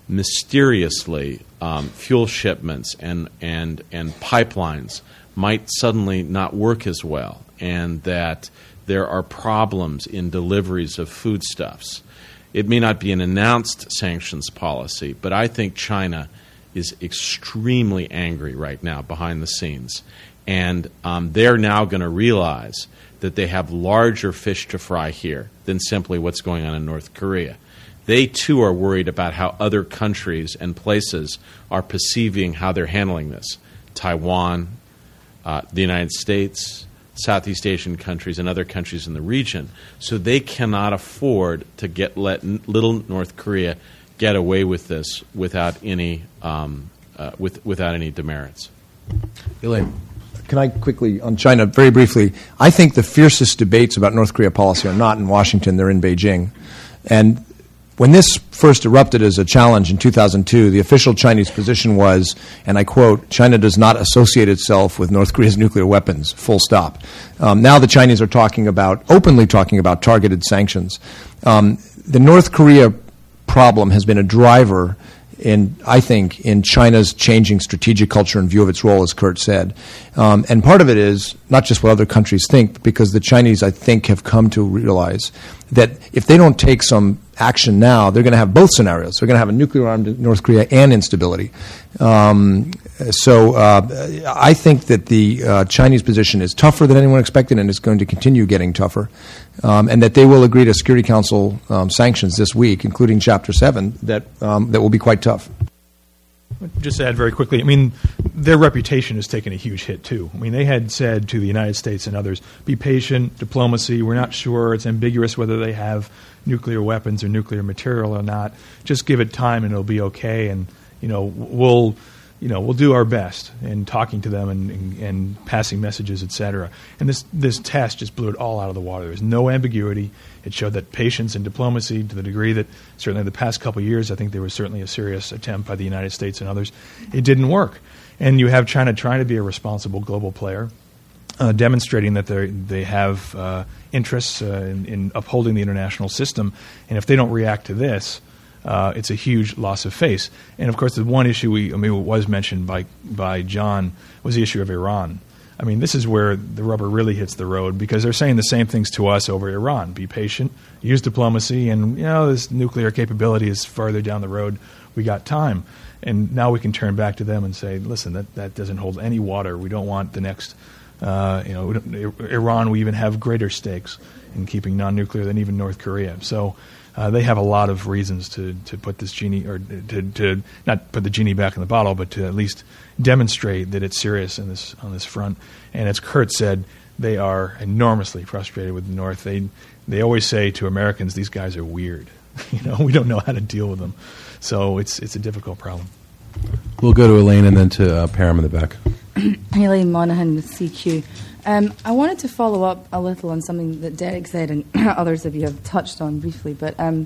mysteriously, um, fuel shipments and, and, and pipelines might suddenly not work as well, and that there are problems in deliveries of foodstuffs. It may not be an announced sanctions policy, but I think China is extremely angry right now behind the scenes. And um, they're now going to realize that they have larger fish to fry here than simply what's going on in North Korea. They, too, are worried about how other countries and places are perceiving how they're handling this. Taiwan, uh, the United States, Southeast Asian countries, and other countries in the region. So they cannot afford to get let n- little North Korea get away with this without any um, uh, with, without any demerits. Elaine. Can I quickly, on China, very briefly, I think the fiercest debates about North Korea policy are not in Washington, they're in Beijing. And when this first erupted as a challenge in two thousand two, the official Chinese position was, and I quote, China does not associate itself with North Korea's nuclear weapons, full stop. Um, now the Chinese are talking about, openly talking about targeted sanctions. Um, the North Korea problem has been a driver in, I think, in China's changing strategic culture and view of its role, as Kurt said. Um, and part of it is not just what other countries think, because the Chinese, I think, have come to realize that if they don't take some action now, they're going to have both scenarios. They're going to have a nuclear-armed North Korea and instability. Um, so uh, I think that the uh, Chinese position is tougher than anyone expected, and it's going to continue getting tougher, um, and that they will agree to Security Council um, sanctions this week, including Chapter seven, that, um, that will be quite tough. Just to add very quickly, I mean, their reputation has taken a huge hit, too. I mean, they had said to the United States and others, be patient, diplomacy, we're not sure, it's ambiguous whether they have nuclear weapons or nuclear material or not. Just give it time and it'll be okay, and, you know, we'll, you know, we'll do our best in talking to them and, and, and passing messages, et cetera. And this, this test just blew it all out of the water. There was no ambiguity. It showed that patience and diplomacy, to the degree that certainly in the past couple of years, I think there was certainly a serious attempt by the United States and others. It didn't work. And you have China trying to be a responsible global player, uh, demonstrating that they they have uh, interests uh, in, in upholding the international system. And if they don't react to this, uh, it's a huge loss of face. And of course, the one issue we I mean what was mentioned by by John was the issue of Iran. I mean, this is where the rubber really hits the road, because they're saying the same things to us over Iran. Be patient, use diplomacy, and, you know, this nuclear capability is farther down the road. We got time. And now we can turn back to them and say, listen, that, that doesn't hold any water. We don't want the next, uh, you know, we don't, Iran, we even have greater stakes in keeping non-nuclear than even North Korea. So uh, they have a lot of reasons to, to put this genie, or to, to not put the genie back in the bottle, but to at least demonstrate that it's serious in this on this front. And as Kurt said, they are enormously frustrated with the North. They they always say to Americans, these guys are weird. You know, we don't know how to deal with them. So it's it's a difficult problem. We'll go to Elaine and then to uh, Param in the back. Elaine Monahan with C Q. Um, I wanted to follow up a little on something that Derek said and others of you have touched on briefly. But um,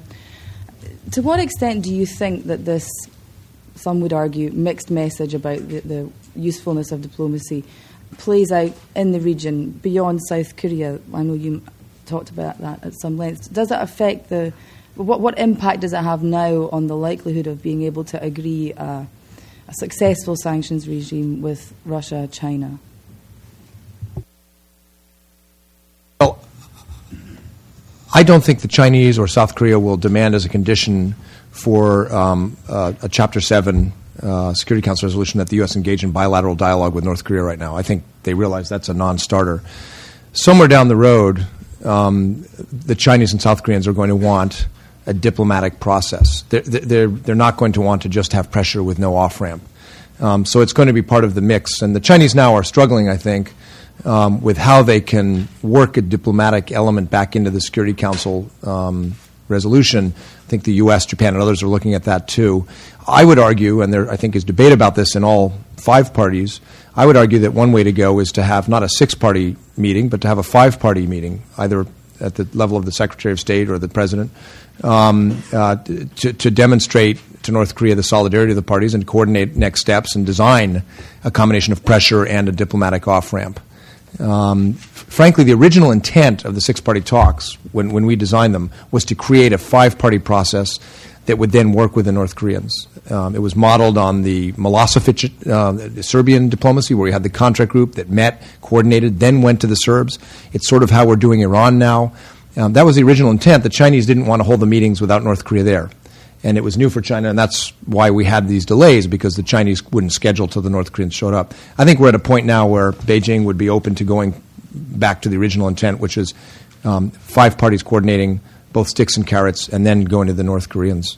to what extent do you think that this, some would argue, mixed message about the, the usefulness of diplomacy plays out in the region beyond South Korea? I know you talked about that at some length. Does it affect the, what, what impact does it have now on the likelihood of being able to agree uh, a successful sanctions regime with Russia, China? Well, I don't think the Chinese or South Korea will demand as a condition for um, uh, a Chapter seven uh, Security Council resolution that the U S engage in bilateral dialogue with North Korea right now. I think they realize that's a non-starter. Somewhere down the road, um, the Chinese and South Koreans are going to want a diplomatic process. They're, they're, they're not going to want to just have pressure with no off-ramp. Um, so it's going to be part of the mix. And the Chinese now are struggling, I think, um, with how they can work a diplomatic element back into the Security Council um, resolution. I think the U S, Japan, and others are looking at that too. I would argue, and there I think is debate about this in all five parties, I would argue that one way to go is to have not a six-party meeting, but to have a five-party meeting, either at the level of the Secretary of State or the President, um, uh, to, to demonstrate to North Korea the solidarity of the parties and coordinate next steps and design a combination of pressure and a diplomatic off-ramp. Um, frankly, the original intent of the six-party talks, when, when we designed them, was to create a five-party process that would then work with the North Koreans. Um, it was modeled on the Milosevic uh, the Serbian diplomacy, where we had the contract group that met, coordinated, then went to the Serbs. It's sort of how we're doing Iran now. Um, that was the original intent. The Chinese didn't want to hold the meetings without North Korea there. And it was new for China, and that's why we had these delays, because the Chinese wouldn't schedule till the North Koreans showed up. I think we're at a point now where Beijing would be open to going back to the original intent, which is um, five parties coordinating both sticks and carrots, and then going to the North Koreans.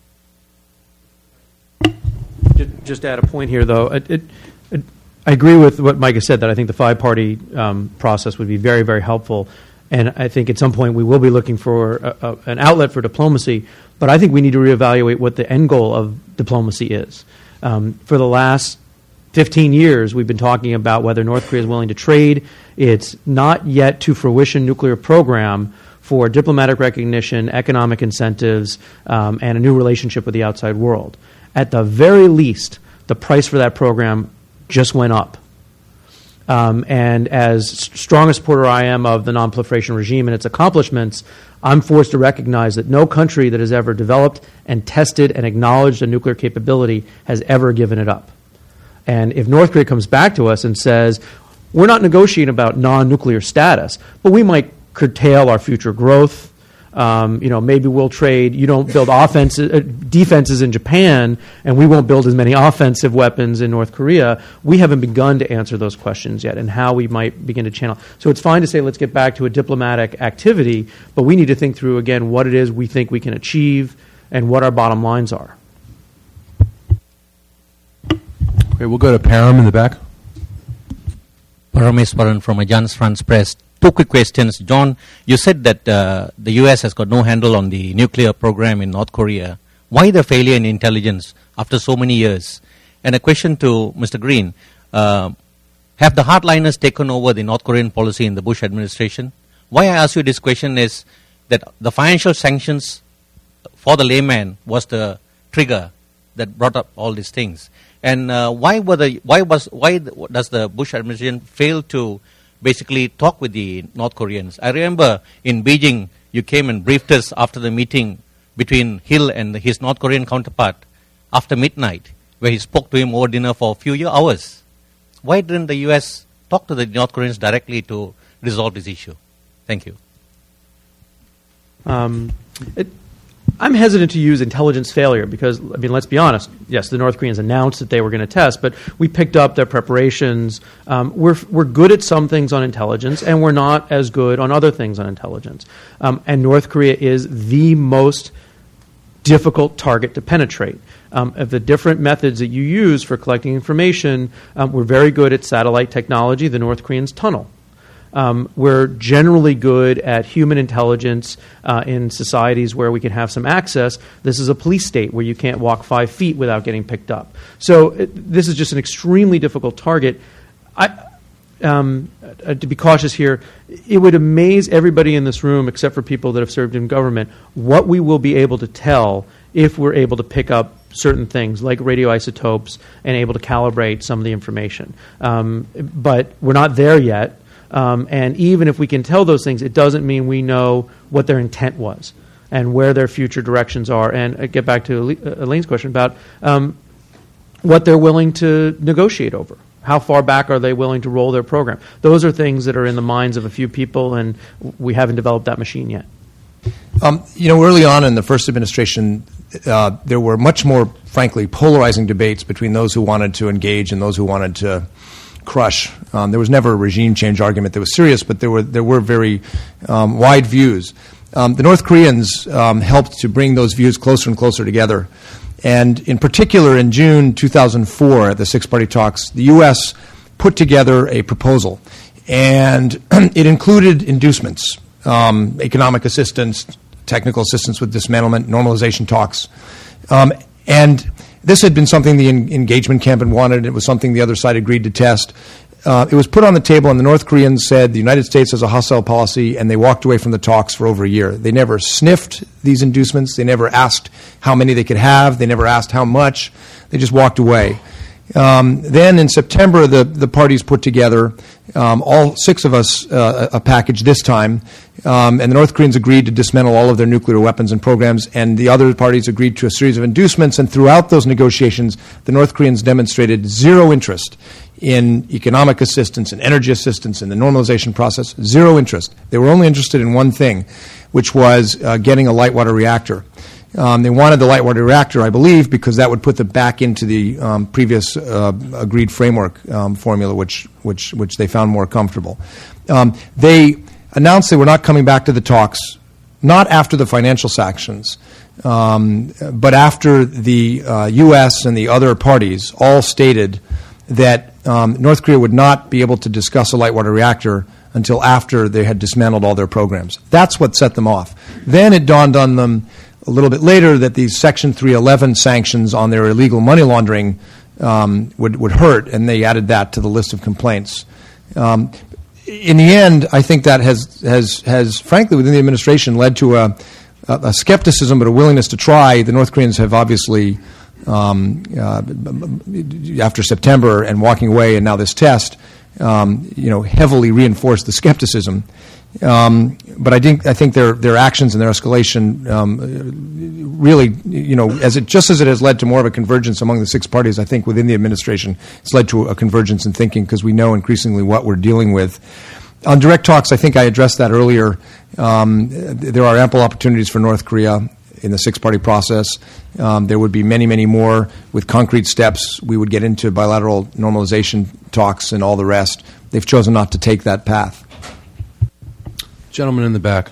Just to add a point here, though, it, it, it, I agree with what Mike has said, that I think the five-party um, process would be very, very helpful. And I think at some point we will be looking for a, a, an outlet for diplomacy, but I think we need to reevaluate what the end goal of diplomacy is. Um, for the last fifteen years, we've been talking about whether North Korea is willing to trade its not yet to fruition nuclear program for diplomatic recognition, economic incentives, um, and a new relationship with the outside world. At the very least, the price for that program just went up. Um, and as strong a supporter I am of the non-proliferation regime and its accomplishments, I'm forced to recognize that no country that has ever developed and tested and acknowledged a nuclear capability has ever given it up. And if North Korea comes back to us and says, we're not negotiating about non-nuclear status, but we might curtail our future growth, Um, you know, maybe we'll trade. You don't build offenses, uh, defenses in Japan, and we won't build as many offensive weapons in North Korea. We haven't begun to answer those questions yet, and how we might begin to channel. So it's fine to say let's get back to a diplomatic activity, but we need to think through again what it is we think we can achieve and what our bottom lines are. Okay, we'll go to Param in the back. Parameswaran from Agence France Press. Two quick questions. John, you said that uh, the U S has got no handle on the nuclear program in North Korea. Why the failure in intelligence after so many years? And a question to Mister Green. Uh, have the hardliners taken over the North Korean policy in the Bush administration? Why I ask you this question is that the financial sanctions for the layman was the trigger that brought up all these things. And uh, why were the why was why does the Bush administration fail to basically talk with the North Koreans? I remember in Beijing, you came and briefed us after the meeting between Hill and his North Korean counterpart after midnight, where he spoke to him over dinner for a few hours. Why didn't the U S talk to the North Koreans directly to resolve this issue? Thank you. Um, it, I'm hesitant to use intelligence failure because, I mean, let's be honest. Yes, the North Koreans announced that they were going to test, but we picked up their preparations. Um, we're we're good at some things on intelligence, and we're not as good on other things on intelligence. Um, and North Korea is the most difficult target to penetrate. Um, of the different methods that you use for collecting information, um, we're very good at satellite technology. The North Koreans tunnel. Um, we're generally good at human intelligence uh, in societies where we can have some access. This is a police state where you can't walk five feet without getting picked up. So it, this is just an extremely difficult target. I, um, uh, to be cautious here, it would amaze everybody in this room, except for people that have served in government, what we will be able to tell if we're able to pick up certain things like radioisotopes and able to calibrate some of the information. Um, but we're not there yet. Um, and even if we can tell those things, it doesn't mean we know what their intent was and where their future directions are. And I get back to Elaine's question about um, what they're willing to negotiate over. How far back are they willing to roll their program? Those are things that are in the minds of a few people, and we haven't developed that machine yet. Um, you know, early on in the first administration, uh, there were much more, frankly, polarizing debates between those who wanted to engage and those who wanted to crush. Um, there was never a regime change argument that was serious, but there were there were very um, wide views. Um, the North Koreans um, helped to bring those views closer and closer together. And in particular, in June two thousand four, at the six-party talks, the U S put together a proposal. And it included inducements, um, economic assistance, technical assistance with dismantlement, normalization talks. Um, and this had been something the en- engagement camp had wanted. It was something the other side agreed to test. Uh, it was put on the table, and the North Koreans said the United States has a hostile policy, and they walked away from the talks for over a year. They never sniffed these inducements. They never asked how many they could have. They never asked how much. They just walked away. Um, then in September, the, the parties put together, um, all six of us, uh, a package this time, um, and the North Koreans agreed to dismantle all of their nuclear weapons and programs, and the other parties agreed to a series of inducements, and throughout those negotiations, the North Koreans demonstrated zero interest in economic assistance and energy assistance in the normalization process, zero interest. They were only interested in one thing, which was uh, getting a light water reactor. Um, they wanted the light water reactor, I believe, because that would put them back into the um, previous uh, agreed framework um, formula, which, which, which they found more comfortable. Um, they announced they were not coming back to the talks, not after the financial sanctions, um, but after the uh, U S and the other parties all stated that um, North Korea would not be able to discuss a light water reactor until after they had dismantled all their programs. That's what set them off. Then it dawned on them a little bit later that these Section three eleven sanctions on their illegal money laundering um, would, would hurt, and they added that to the list of complaints. Um, in the end, I think that has, has, has frankly, within the administration, led to a, a, a skepticism but a willingness to try. The North Koreans have obviously, um, uh, after September and walking away and now this test, um, you know, heavily reinforced the skepticism. Um, but I think I think their their actions and their escalation um, really, you know, as it just as it has led to more of a convergence among the six parties, I think within the administration, it's led to a convergence in thinking because we know increasingly what we're dealing with. On direct talks, I think I addressed that earlier. Um, there are ample opportunities for North Korea in the six-party process. Um, there would be many, many more with concrete steps. We would get into bilateral normalization talks and all the rest. They've chosen not to take that path. Gentleman in the back.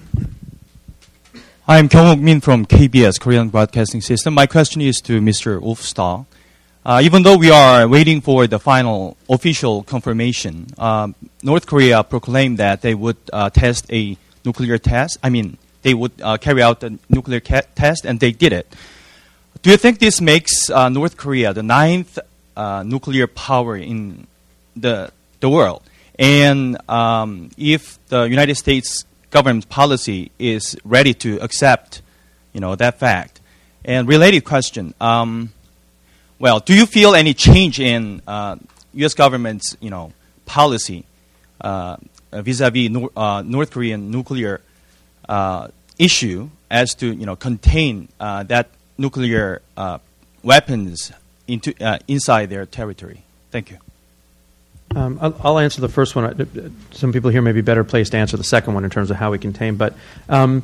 I'm Kyung-Wook Min from K B S, Korean Broadcasting System. My question is to Mister Ulfstad. Uh, even though we are waiting for the final official confirmation, um, North Korea proclaimed that they would uh, test a nuclear test. I mean, they would uh, carry out a nuclear ca- test, and they did it. Do you think this makes uh, North Korea the ninth uh, nuclear power in the the world? And um, if the United States government policy is ready to accept, you know, that fact. And related question, um, well, do you feel any change in uh, U S government's, you know, policy uh, vis-a-vis nor- uh, North Korean nuclear uh, issue as to, you know, contain uh, that nuclear uh, weapons into uh, inside their territory? Thank you. Um, I'll, I'll answer the first one. Some people here may be better placed to answer the second one in terms of how we contain. But um,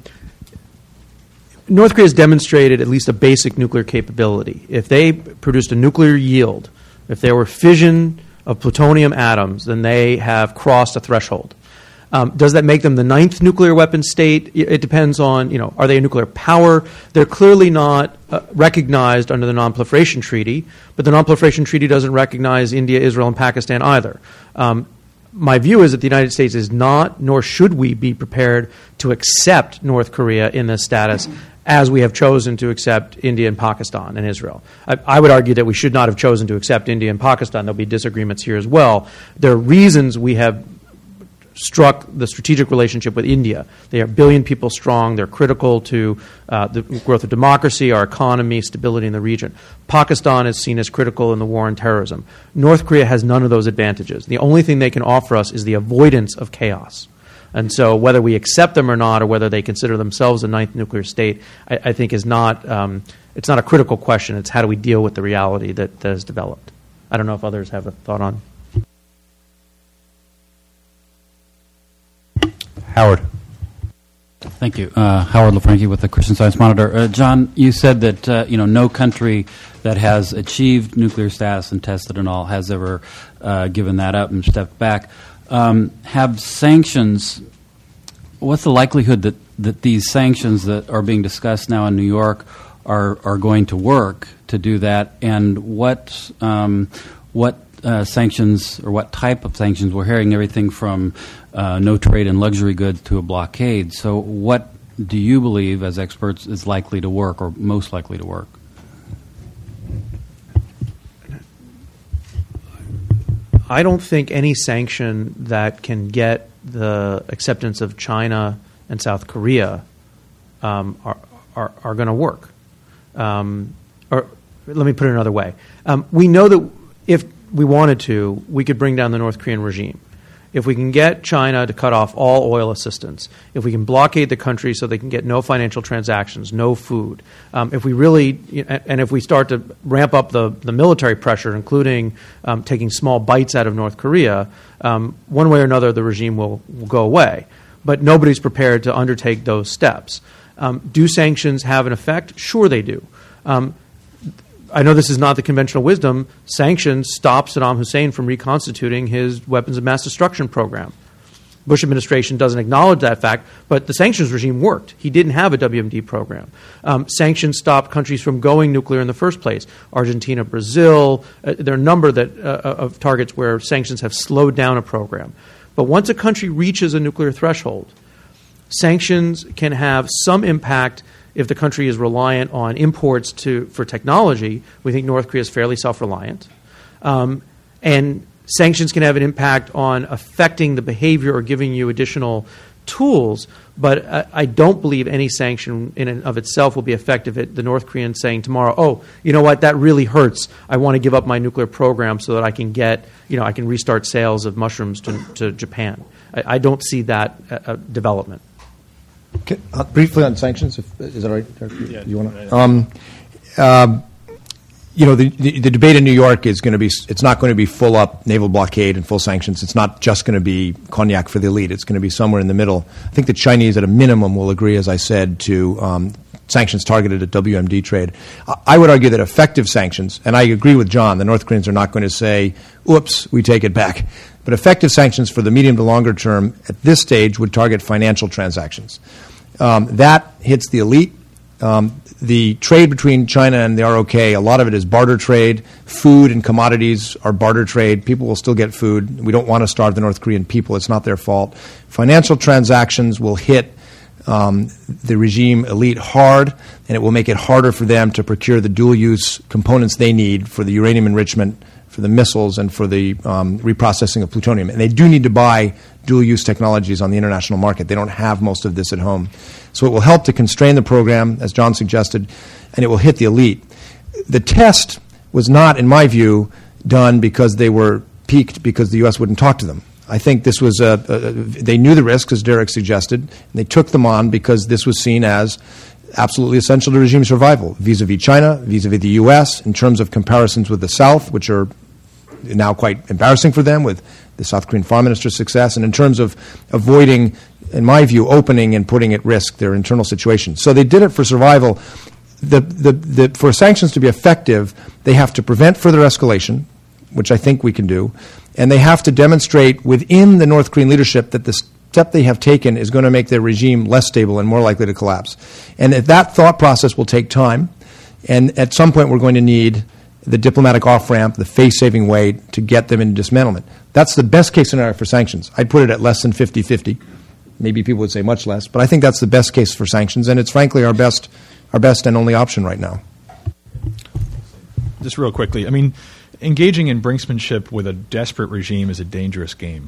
North Korea has demonstrated at least a basic nuclear capability. If they produced a nuclear yield, if there were fission of plutonium atoms, then they have crossed a threshold. Um, does that make them the ninth nuclear weapon state? It depends on, you know, are they a nuclear power? They're clearly not uh, recognized under the Non-Proliferation Treaty, but the Non-Proliferation Treaty doesn't recognize India, Israel, and Pakistan either. Um, my view is that the United States is not, nor should we be prepared to accept North Korea in this status as we have chosen to accept India and Pakistan and Israel. I, I would argue that we should not have chosen to accept India and Pakistan. There'll be disagreements here as well. There are reasons we have struck the strategic relationship with India. They are a billion people strong. They're critical to uh, the growth of democracy, our economy, stability in the region. Pakistan is seen as critical in the war on terrorism. North Korea has none of those advantages. The only thing they can offer us is the avoidance of chaos. And so whether we accept them or not, or whether they consider themselves a ninth nuclear state, I, I think is not, um, it's not a critical question. It's how do we deal with the reality that, that has developed. I don't know if others have a thought on. Howard. Thank you. Uh, Howard LaFranchi with the Christian Science Monitor. Uh, John, you said that uh, you know no country that has achieved nuclear status and tested and all has ever uh, given that up and stepped back. Um, have sanctions, what's the likelihood that, that these sanctions that are being discussed now in New York are, are going to work to do that? And what, um, what uh, sanctions or what type of sanctions? We're hearing everything from uh, no trade in luxury goods to a blockade. So what do you believe, as experts, is likely to work or most likely to work? I don't think any sanction that can get the acceptance of China and South Korea um, are are, are going to work. Um, or let me put it another way: um, we know that if we wanted to, we could bring down the North Korean regime. If we can get China to cut off all oil assistance, if we can blockade the country so they can get no financial transactions, no food, um, if we really, and if we start to ramp up the, the military pressure, including um, taking small bites out of North Korea, um, one way or another the regime will, will go away. But nobody's prepared to undertake those steps. Um, do sanctions have an effect? Sure they do. Um, I know this is not the conventional wisdom. Sanctions stop Saddam Hussein from reconstituting his weapons of mass destruction program. Bush administration doesn't acknowledge that fact, but the sanctions regime worked. He didn't have a W M D program. Um, sanctions stopped countries from going nuclear in the first place. Argentina, Brazil, uh, there are a number that, uh, of targets where sanctions have slowed down a program. But once a country reaches a nuclear threshold, sanctions can have some impact. If the country is reliant on imports to for technology, we think North Korea is fairly self-reliant. Um, and sanctions can have an impact on affecting the behavior or giving you additional tools, but I, I don't believe any sanction in and of itself will be effective at the North Koreans saying tomorrow, oh, you know what, that really hurts. I want to give up my nuclear program so that I can get, you know, I can restart sales of mushrooms to, to Japan. I, I don't see that uh, development. Okay, uh, briefly on sanctions, if, is that right? Yeah, you want to? Um, uh, you know, the, the, the debate in New York is going to be, it's not going to be full up naval blockade and full sanctions. It's not just going to be cognac for the elite. It's going to be somewhere in the middle. I think the Chinese, at a minimum, will agree, as I said, to um, sanctions targeted at W M D trade. I, I would argue that effective sanctions, and I agree with John, the North Koreans are not going to say, oops, we take it back. But effective sanctions for the medium to longer term at this stage would target financial transactions. Um, that hits the elite. Um, the trade between China and the R O K, a lot of it is barter trade. Food and commodities are barter trade. People will still get food. We don't want to starve the North Korean people. It's not their fault. Financial transactions will hit um, the regime elite hard, and it will make it harder for them to procure the dual-use components they need for the uranium enrichment, for the missiles, and for the um, reprocessing of plutonium. And they do need to buy dual-use technologies on the international market. They don't have most of this at home. So it will help to constrain the program, as John suggested, and it will hit the elite. The test was not, in my view, done because they were piqued because the U S wouldn't talk to them. I think this was a, a, they knew the risks, as Derek suggested, and they took them on because this was seen as absolutely essential to regime survival, vis-a-vis China, vis-a-vis the U S, in terms of comparisons with the South, which are now quite embarrassing for them with the South Korean foreign minister's success, and in terms of avoiding, in my view, opening and putting at risk their internal situation. So they did it for survival. The, the, the, for sanctions to be effective, they have to prevent further escalation, which I think we can do, and they have to demonstrate within the North Korean leadership that the step they have taken is going to make their regime less stable and more likely to collapse. And that thought process will take time, and at some point we're going to need the diplomatic off-ramp, the face-saving way to get them into dismantlement. That's the best-case scenario for sanctions. I'd put it at less than fifty-fifty. Maybe people would say much less, but I think that's the best case for sanctions, and it's frankly our best, our best and only option right now. Just real quickly, I mean, engaging in brinksmanship with a desperate regime is a dangerous game.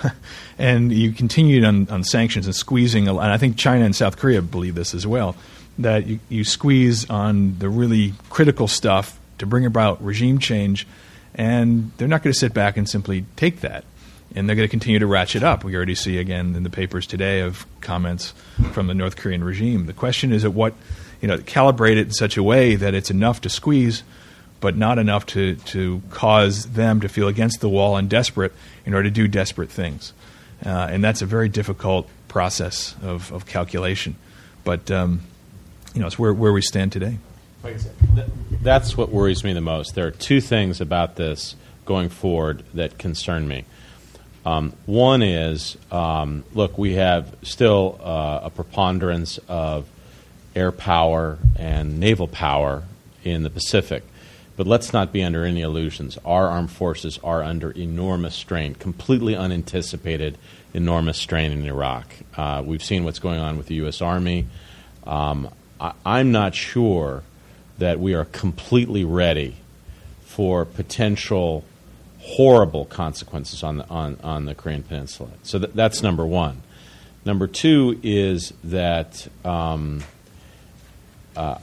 And you continued on, on sanctions and squeezing, and I think China and South Korea believe this as well, that you, you squeeze on the really critical stuff to bring about regime change, and they're not going to sit back and simply take that. And they're going to continue to ratchet up. We already see, again, in the papers today of comments from the North Korean regime. The question is at what, you know, calibrate it in such a way that it's enough to squeeze, but not enough to, to cause them to feel against the wall and desperate in order to do desperate things. uh, and that's a very difficult process of, of calculation. But um, you know, it's where where we stand today. Like I said, th- that's what worries me the most. There are two things about this going forward that concern me. Um, one is, um, look, we have still uh, a preponderance of air power and naval power in the Pacific. But let's not be under any illusions. Our armed forces are under enormous strain, completely unanticipated enormous strain in Iraq. Uh, we've seen what's going on with the U S Army. Um, I- I'm not sure that we are completely ready for potential horrible consequences on the on, on the Korean Peninsula. So th- that's number one. Number two is that um, uh,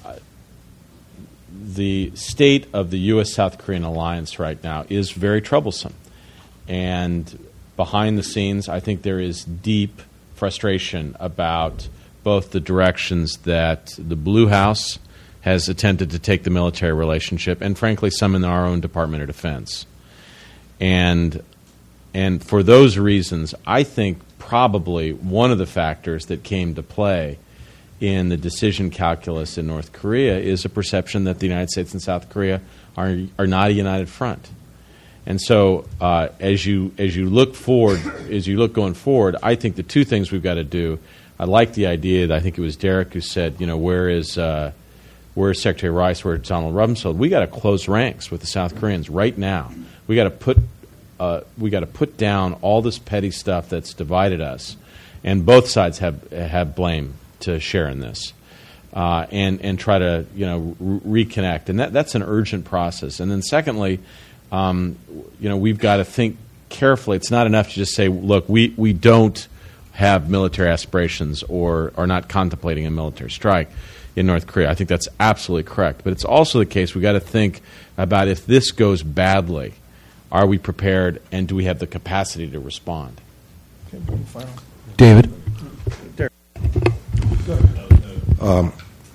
the state of the U S South Korean alliance right now is very troublesome. And behind the scenes, I think there is deep frustration about both the directions that the Blue House has attempted to take the military relationship, and frankly, some in our own Department of Defense. And and for those reasons, I think probably one of the factors that came to play in the decision calculus in North Korea is a perception that the United States and South Korea are are not a united front. And so, uh, as you as you look forward, as you look going forward, I think the two things we've got to do. I like the idea that I think it was Derek who said, you know, where is uh, where is Secretary Rice, where is Donald Rumsfeld? We got to close ranks with the South Koreans right now. We got to put uh, we got to put down all this petty stuff that's divided us, and both sides have have blame to share in this, uh, and and try to you know re- reconnect, and that that's an urgent process. And then secondly, um, you know we've got to think carefully. It's not enough to just say, look, we we don't have military aspirations or are not contemplating a military strike in North Korea. I think that's absolutely correct. But it's also the case we've got to think about if this goes badly, are we prepared and do we have the capacity to respond? Okay, David. Um,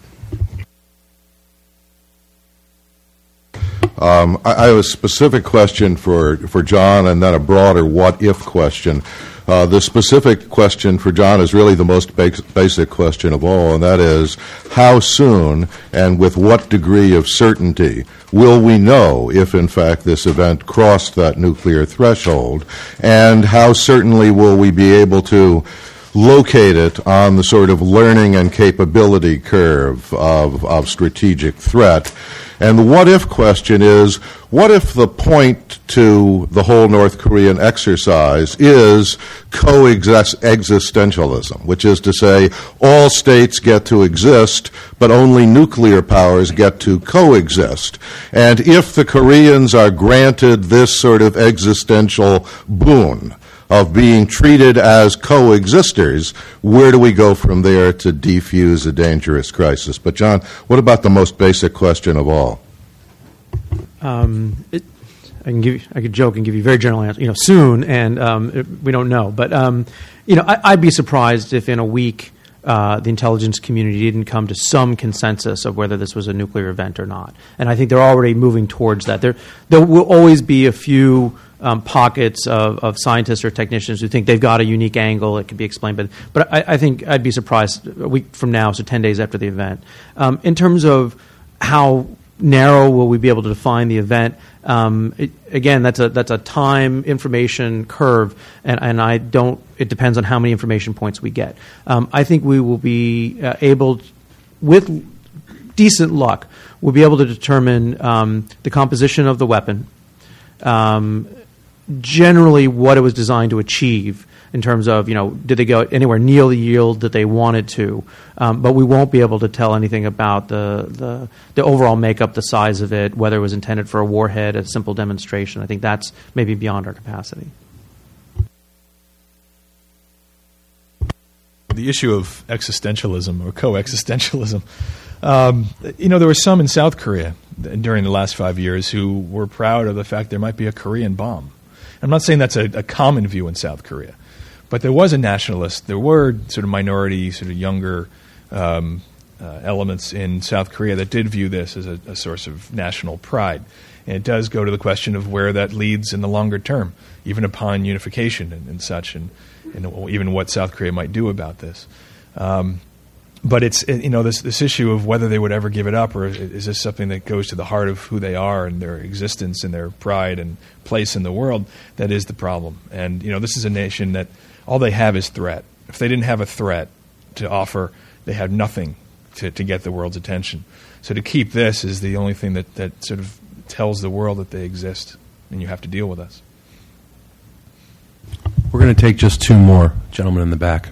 um, I, I have a specific question for, for John and then a broader what-if question. Uh, the specific question for John is really the most basic, basic question of all, and that is, how soon and with what degree of certainty will we know if, in fact, this event crossed that nuclear threshold, and how certainly will we be able to locate it on the sort of learning and capability curve of, of strategic threat? And the what-if question is, what if the point to the whole North Korean exercise is co-existentialism, which is to say all states get to exist, but only nuclear powers get to coexist. And if the Koreans are granted this sort of existential boon of being treated as coexisters, where do we go from there to defuse a dangerous crisis? But, John, what about the most basic question of all? Um, it, I can give you, I could joke and give you a very general answer. You know, soon, and um, it, we don't know. But um, you know, I, I'd be surprised if in a week uh, the intelligence community didn't come to some consensus of whether this was a nuclear event or not. And I think they're already moving towards that. There, there will always be a few Um, pockets of, of scientists or technicians who think they've got a unique angle that can be explained. But, but I, I think I'd be surprised a week from now, so ten days after the event. Um, in terms of how narrow will we be able to define the event, um, it, again, that's a that's a time information curve, and, and I don't. It depends on how many information points we get. Um, I think we will be uh, able, to, with decent luck, we'll be able to determine um, the composition of the weapon. Um, generally what it was designed to achieve in terms of, you know, did they go anywhere near the yield that they wanted to, um, but we won't be able to tell anything about the, the the overall makeup, the size of it, whether it was intended for a warhead, a simple demonstration. I think that's maybe beyond our capacity. The issue of existentialism or co-existentialism. Um, you know, there were some in South Korea during the last five years who were proud of the fact there might be a Korean bomb. I'm not saying that's a, a common view in South Korea, but there was a nationalist. There were sort of minority, sort of younger um, uh, elements in South Korea that did view this as a, a source of national pride. And it does go to the question of where that leads in the longer term, even upon unification and, and such. And and even what South Korea might do about this. Um, but it's it, you know this this issue of whether they would ever give it up, or is this something that goes to the heart of who they are and their existence and their pride and place in the world? That is the problem. And you know this is a nation that all they have is threat. If they didn't have a threat to offer, they have nothing to, to get the world's attention. So to keep this is the only thing that, that sort of tells the world that they exist, and you have to deal with us. We're going to take just two more. Gentlemen in the back.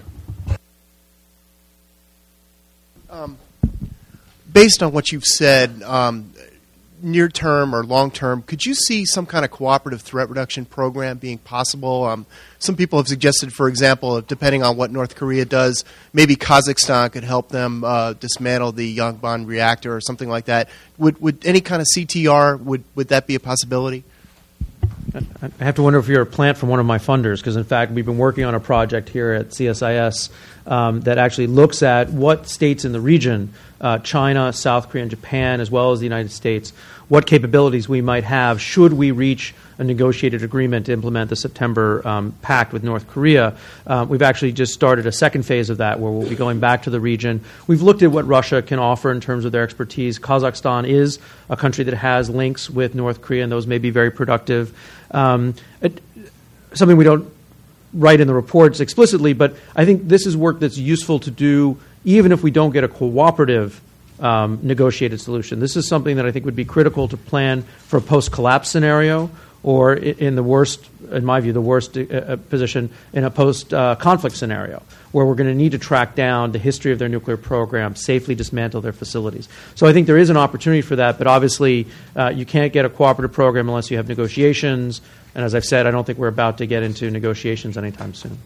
Um, based on what you've said, um, near term or long term, could you see some kind of cooperative threat reduction program being possible? Um, some people have suggested, for example, depending on what North Korea does, maybe Kazakhstan could help them uh, dismantle the Yongbyon reactor or something like that. Would would any kind of C T R, would, would that be a possibility? I have to wonder if you're a plant from one of my funders, because in fact we've been working on a project here at C S I S um, that actually looks at what states in the region, uh, China, South Korea, and Japan, as well as the United States, what capabilities we might have should we reach a negotiated agreement to implement the September um, pact with North Korea. Uh, we've actually just started a second phase of that where we'll be going back to the region. We've looked at what Russia can offer in terms of their expertise. Kazakhstan is a country that has links with North Korea, and those may be very productive. Um, it, something we don't write in the reports explicitly, but I think this is work that's useful to do even if we don't get a cooperative um, negotiated solution. This is something that I think would be critical to plan for a post-collapse scenario, or in the worst, in my view, the worst uh, position in a post-conflict uh, scenario, where we're going to need to track down the history of their nuclear program, safely dismantle their facilities. So I think there is an opportunity for that, but obviously uh, you can't get a cooperative program unless you have negotiations. And as I've said, I don't think we're about to get into negotiations anytime soon.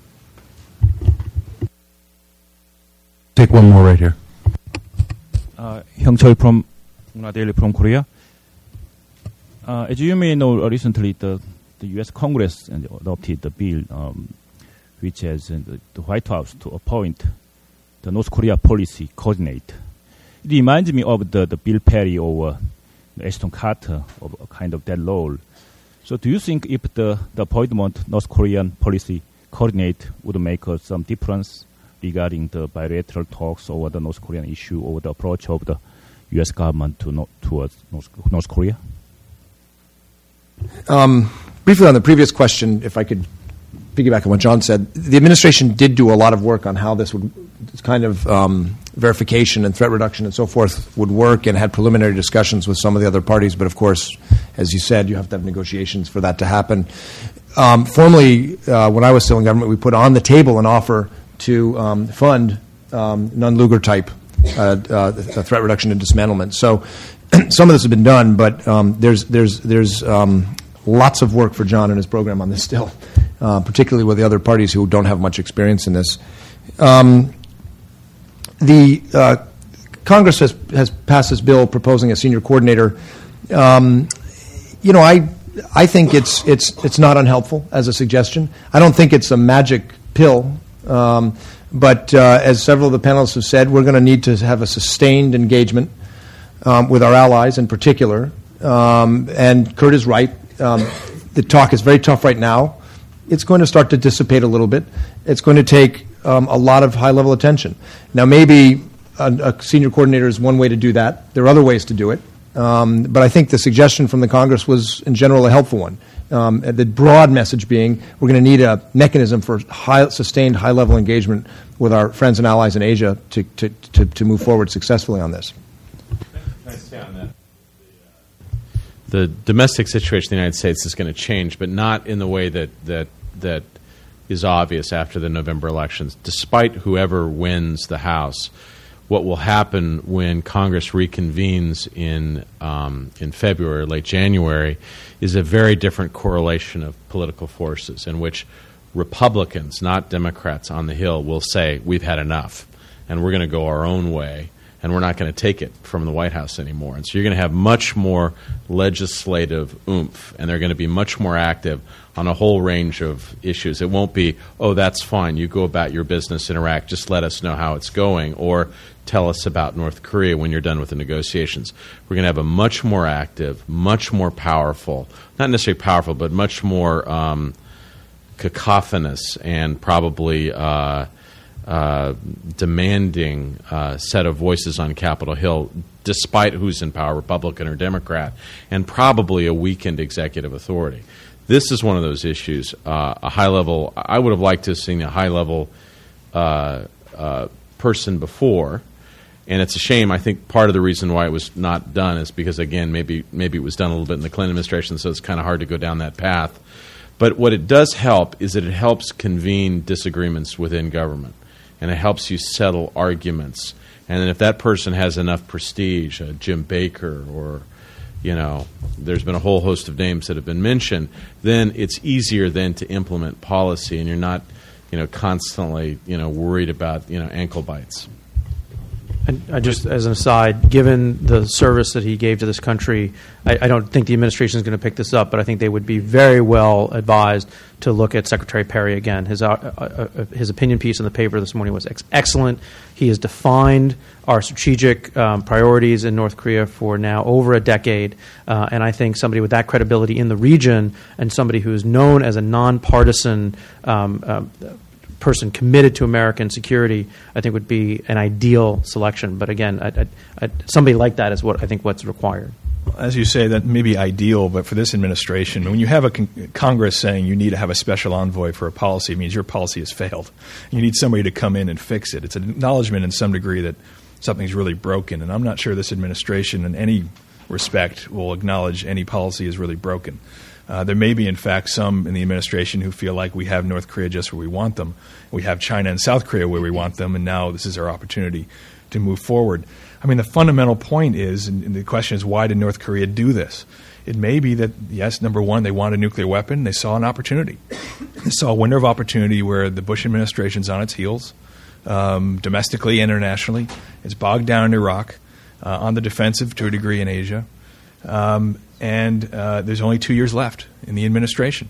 Take one more right here. Uh, Hyung-Chol from Muna Daily from Korea. Uh, as you may know, uh, recently the, the U S Congress adopted the bill um, which has uh, the, the White House to appoint the North Korea policy coordinator. It reminds me of the, the Bill Perry or uh, Ashton Carter, of a kind of that role. So do you think if the, the appointment North Korean policy coordinator would make uh, some difference regarding the bilateral talks over the North Korean issue, or the approach of the U S government to no, towards North, North Korea? Um, briefly on the previous question, if I could piggyback on what John said, the administration did do a lot of work on how this would this kind of um, verification and threat reduction and so forth would work, and had preliminary discussions with some of the other parties. But of course, as you said, you have to have negotiations for that to happen. Um, formally, uh, when I was still in government, we put on the table an offer to um, fund um, non-Lugar type uh, uh, threat reduction and dismantlement. So some of this has been done, but um, there's there's there's um, lots of work for John and his program on this still, uh, particularly with the other parties who don't have much experience in this. Um, the uh, Congress has has passed this bill proposing a senior coordinator. Um, you know, I I think it's it's it's not unhelpful as a suggestion. I don't think it's a magic pill. Um, but uh, as several of the panelists have said, we're going to need to have a sustained engagement Um, with our allies in particular. Um, and Kurt is right. Um, the talk is very tough right now. It's going to start to dissipate a little bit. It's going to take um, a lot of high-level attention. Now, maybe a, a senior coordinator is one way to do that. There are other ways to do it. Um, but I think the suggestion from the Congress was, in general, a helpful one. Um, the broad message being we're going to need a mechanism for high, sustained high-level engagement with our friends and allies in Asia to, to, to, to move forward successfully on this. On that. The domestic situation in the United States is going to change, but not in the way that, that that is obvious after the November elections. Despite whoever wins the House, what will happen when Congress reconvenes in um, in February, late January, is a very different correlation of political forces in which Republicans, not Democrats on the Hill, will say, we've had enough, and we're going to go our own way, and we're not going to take it from the White House anymore. And so you're going to have much more legislative oomph, and they're going to be much more active on a whole range of issues. It won't be, oh, that's fine, you go about your business in Iraq, just let us know how it's going, or tell us about North Korea when you're done with the negotiations. We're going to have a much more active, much more powerful, not necessarily powerful, but much more um, cacophonous and probably uh, uh, demanding uh, set of voices on Capitol Hill, despite who's in power, Republican or Democrat, and probably a weakened executive authority. This is one of those issues, uh, a high level, I would have liked to have seen a high level uh, uh, person before. And it's a shame. I think part of the reason why it was not done is because, again, maybe maybe it was done a little bit in the Clinton administration, so it's kind of hard to go down that path. But what it does help is that it helps convene disagreements within government, and it helps you settle arguments. And then if that person has enough prestige, uh, Jim Baker or, you know, there's been a whole host of names that have been mentioned, then it's easier then to implement policy, and you're not, you know, constantly, you know, worried about, you know, ankle bites. And I just, as an aside, given the service that he gave to this country, I, I don't think the administration is going to pick this up, but I think they would be very well advised to look at Secretary Perry again. His uh, uh, his opinion piece in the paper this morning was ex- excellent. He has defined our strategic um, priorities in North Korea for now over a decade, uh, and I think somebody with that credibility in the region and somebody who is known as a nonpartisan um, uh, person committed to American security, I think would be an ideal selection. But again, I, I, I, somebody like that is what I think what's required. As you say, that may be ideal, but for this administration, when you have a con- Congress saying you need to have a special envoy for a policy, it means your policy has failed. You need somebody to come in and fix it. It's an acknowledgement in some degree that something's really broken, and I'm not sure this administration in any respect will acknowledge any policy is really broken. Uh, there may be, in fact, some in the administration who feel like we have North Korea just where we want them. We have China and South Korea where we want them, and now this is our opportunity to move forward. I mean, the fundamental point is, and, and the question is, why did North Korea do this? It may be that, yes, number one, they want a nuclear weapon. They saw an opportunity. They saw a window of opportunity where the Bush administration's on its heels, um, domestically, internationally. It's bogged down in Iraq, uh, on the defensive to a degree in Asia. Um, and uh, there's only two years left in the administration.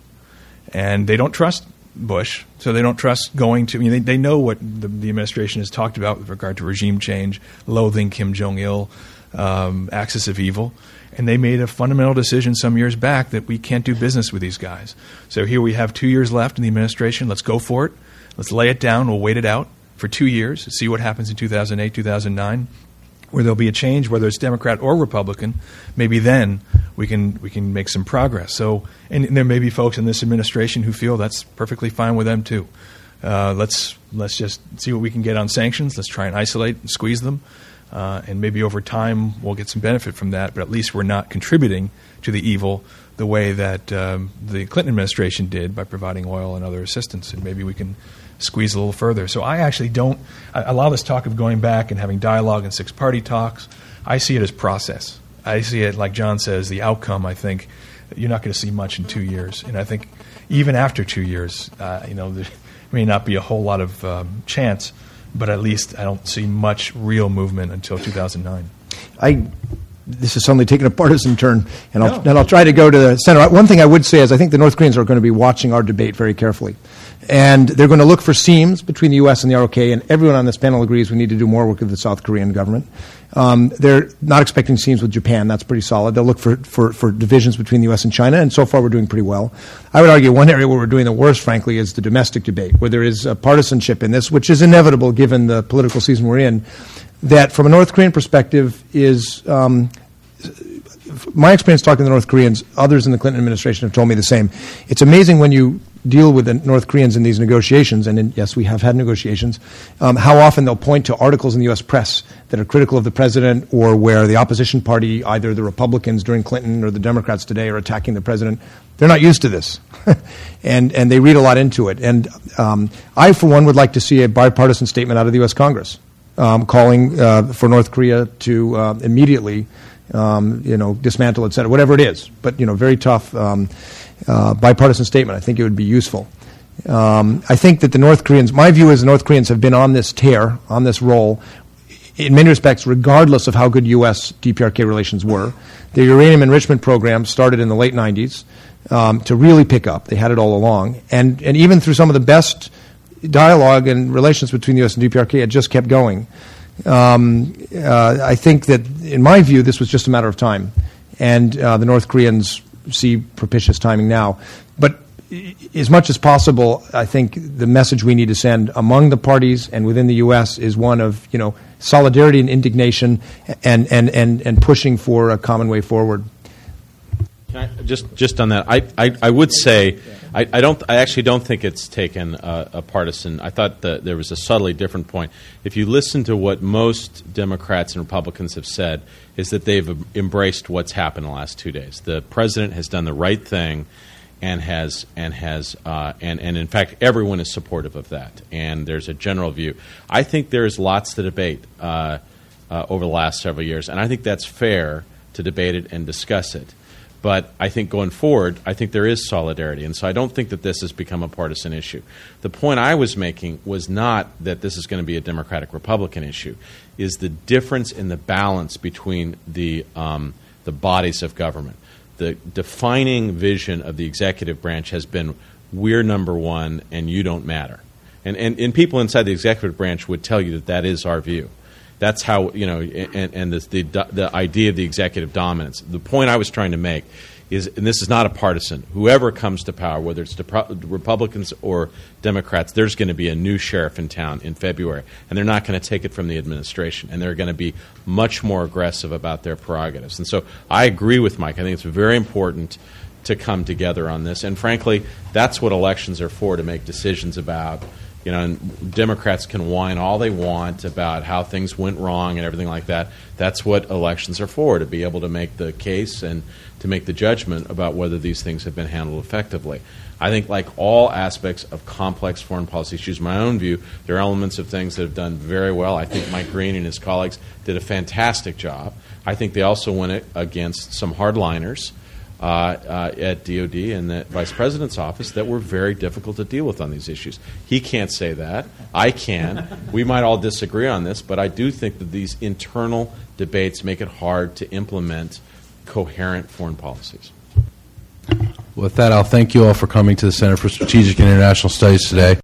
And they don't trust Bush, so they don't trust going to, I mean, they, they know what the, the administration has talked about with regard to regime change, loathing Kim Jong-il, um, axis of evil. And they made a fundamental decision some years back that we can't do business with these guys. So here we have two years left in the administration. Let's go for it. Let's lay it down. We'll wait it out for two years, see what happens in two thousand eight, two thousand nine. Where there'll be a change, whether it's Democrat or Republican, maybe then we can we can make some progress. So, and, and there may be folks in this administration who feel that's perfectly fine with them too. Uh, let's let's just see what we can get on sanctions. Let's try and isolate and squeeze them, uh, and maybe over time we'll get some benefit from that. But at least we're not contributing to the evil the way that um, the Clinton administration did by providing oil and other assistance. And maybe we can squeeze a little further. So I actually don't I, a lot of this talk of going back and having dialogue and six-party talks, I see it as process. I see it, like John says, the outcome, I think, you're not going to see much in two years. And I think even after two years, uh, you know, there may not be a whole lot of um, chance, but at least I don't see much real movement until two thousand nine. I This is suddenly taking a partisan turn, and I'll, No. and I'll try to go to the center. One thing I would say is I think the North Koreans are going to be watching our debate very carefully. And they're going to look for seams between the U S and the R O K, and everyone on this panel agrees we need to do more work with the South Korean government. Um, they're not expecting seams with Japan. That's pretty solid. They'll look for, for, for divisions between the U S and China, and so far we're doing pretty well. I would argue one area where we're doing the worst, frankly, is the domestic debate, where there is a partisanship in this, which is inevitable given the political season we're in, that from a North Korean perspective is um, my experience talking to the North Koreans, others in the Clinton administration have told me the same. It's amazing when you deal with the North Koreans in these negotiations, and in, yes, we have had negotiations, um, how often they'll point to articles in the U S press that are critical of the president, or where the opposition party, either the Republicans during Clinton or the Democrats today, are attacking the president. They're not used to this, and and they read a lot into it. And um, I, for one, would like to see a bipartisan statement out of the U S Congress um, calling uh, for North Korea to uh, immediately Um, you know, dismantle, et cetera, whatever it is. But, you know, very tough um, uh, bipartisan statement. I think it would be useful. Um, I think that the North Koreans, my view is the North Koreans have been on this tear, on this roll, in many respects, regardless of how good U S D P R K relations were. The uranium enrichment program started in the late nineties um, to really pick up. They had it all along. And, and even through some of the best dialogue and relations between the U S and D P R K, it just kept going. Um, uh, I think that, in my view, this was just a matter of time, and uh, the North Koreans see propitious timing now. But as much as possible, I think the message we need to send among the parties and within the U S is one of, you know, solidarity and indignation and, and, and, and pushing for a common way forward. Can I, just just on that, I, I, I would say I, I don't I actually don't think it's taken a, a partisan. I thought that there was a subtly different point. If you listen to what most Democrats and Republicans have said, is that they've embraced what's happened in the last two days. The president has done the right thing, and has and has uh, and and in fact everyone is supportive of that. And there's a general view. I think there is lots to debate uh, uh, over the last several years, and I think that's fair to debate it and discuss it. But I think going forward, I think there is solidarity. And so I don't think that this has become a partisan issue. The point I was making was not that this is going to be a Democratic-Republican issue, is the difference in the balance between the, um, the bodies of government. The defining vision of the executive branch has been, we're number one and you don't matter. And, and, and people inside the executive branch would tell you that that is our view. That's how, you know, and, and this, the the idea of the executive dominance. The point I was trying to make is, and this is not a partisan, whoever comes to power, whether it's Republicans or Democrats, there's going to be a new sheriff in town in February, and they're not going to take it from the administration, and they're going to be much more aggressive about their prerogatives. And so I agree with Mike. I think it's very important to come together on this, and frankly, that's what elections are for, to make decisions about. You know, and Democrats can whine all they want about how things went wrong and everything like that. That's what elections are for, to be able to make the case and to make the judgment about whether these things have been handled effectively. I think, like all aspects of complex foreign policy issues, my own view, there are elements of things that have done very well. I think Mike Green and his colleagues did a fantastic job. I think they also went against some hardliners Uh, uh, at D O D and the Vice President's office that were very difficult to deal with on these issues. He can't say that. I can. We might all disagree on this, but I do think that these internal debates make it hard to implement coherent foreign policies. With that, I'll thank you all for coming to the Center for Strategic and International Studies today.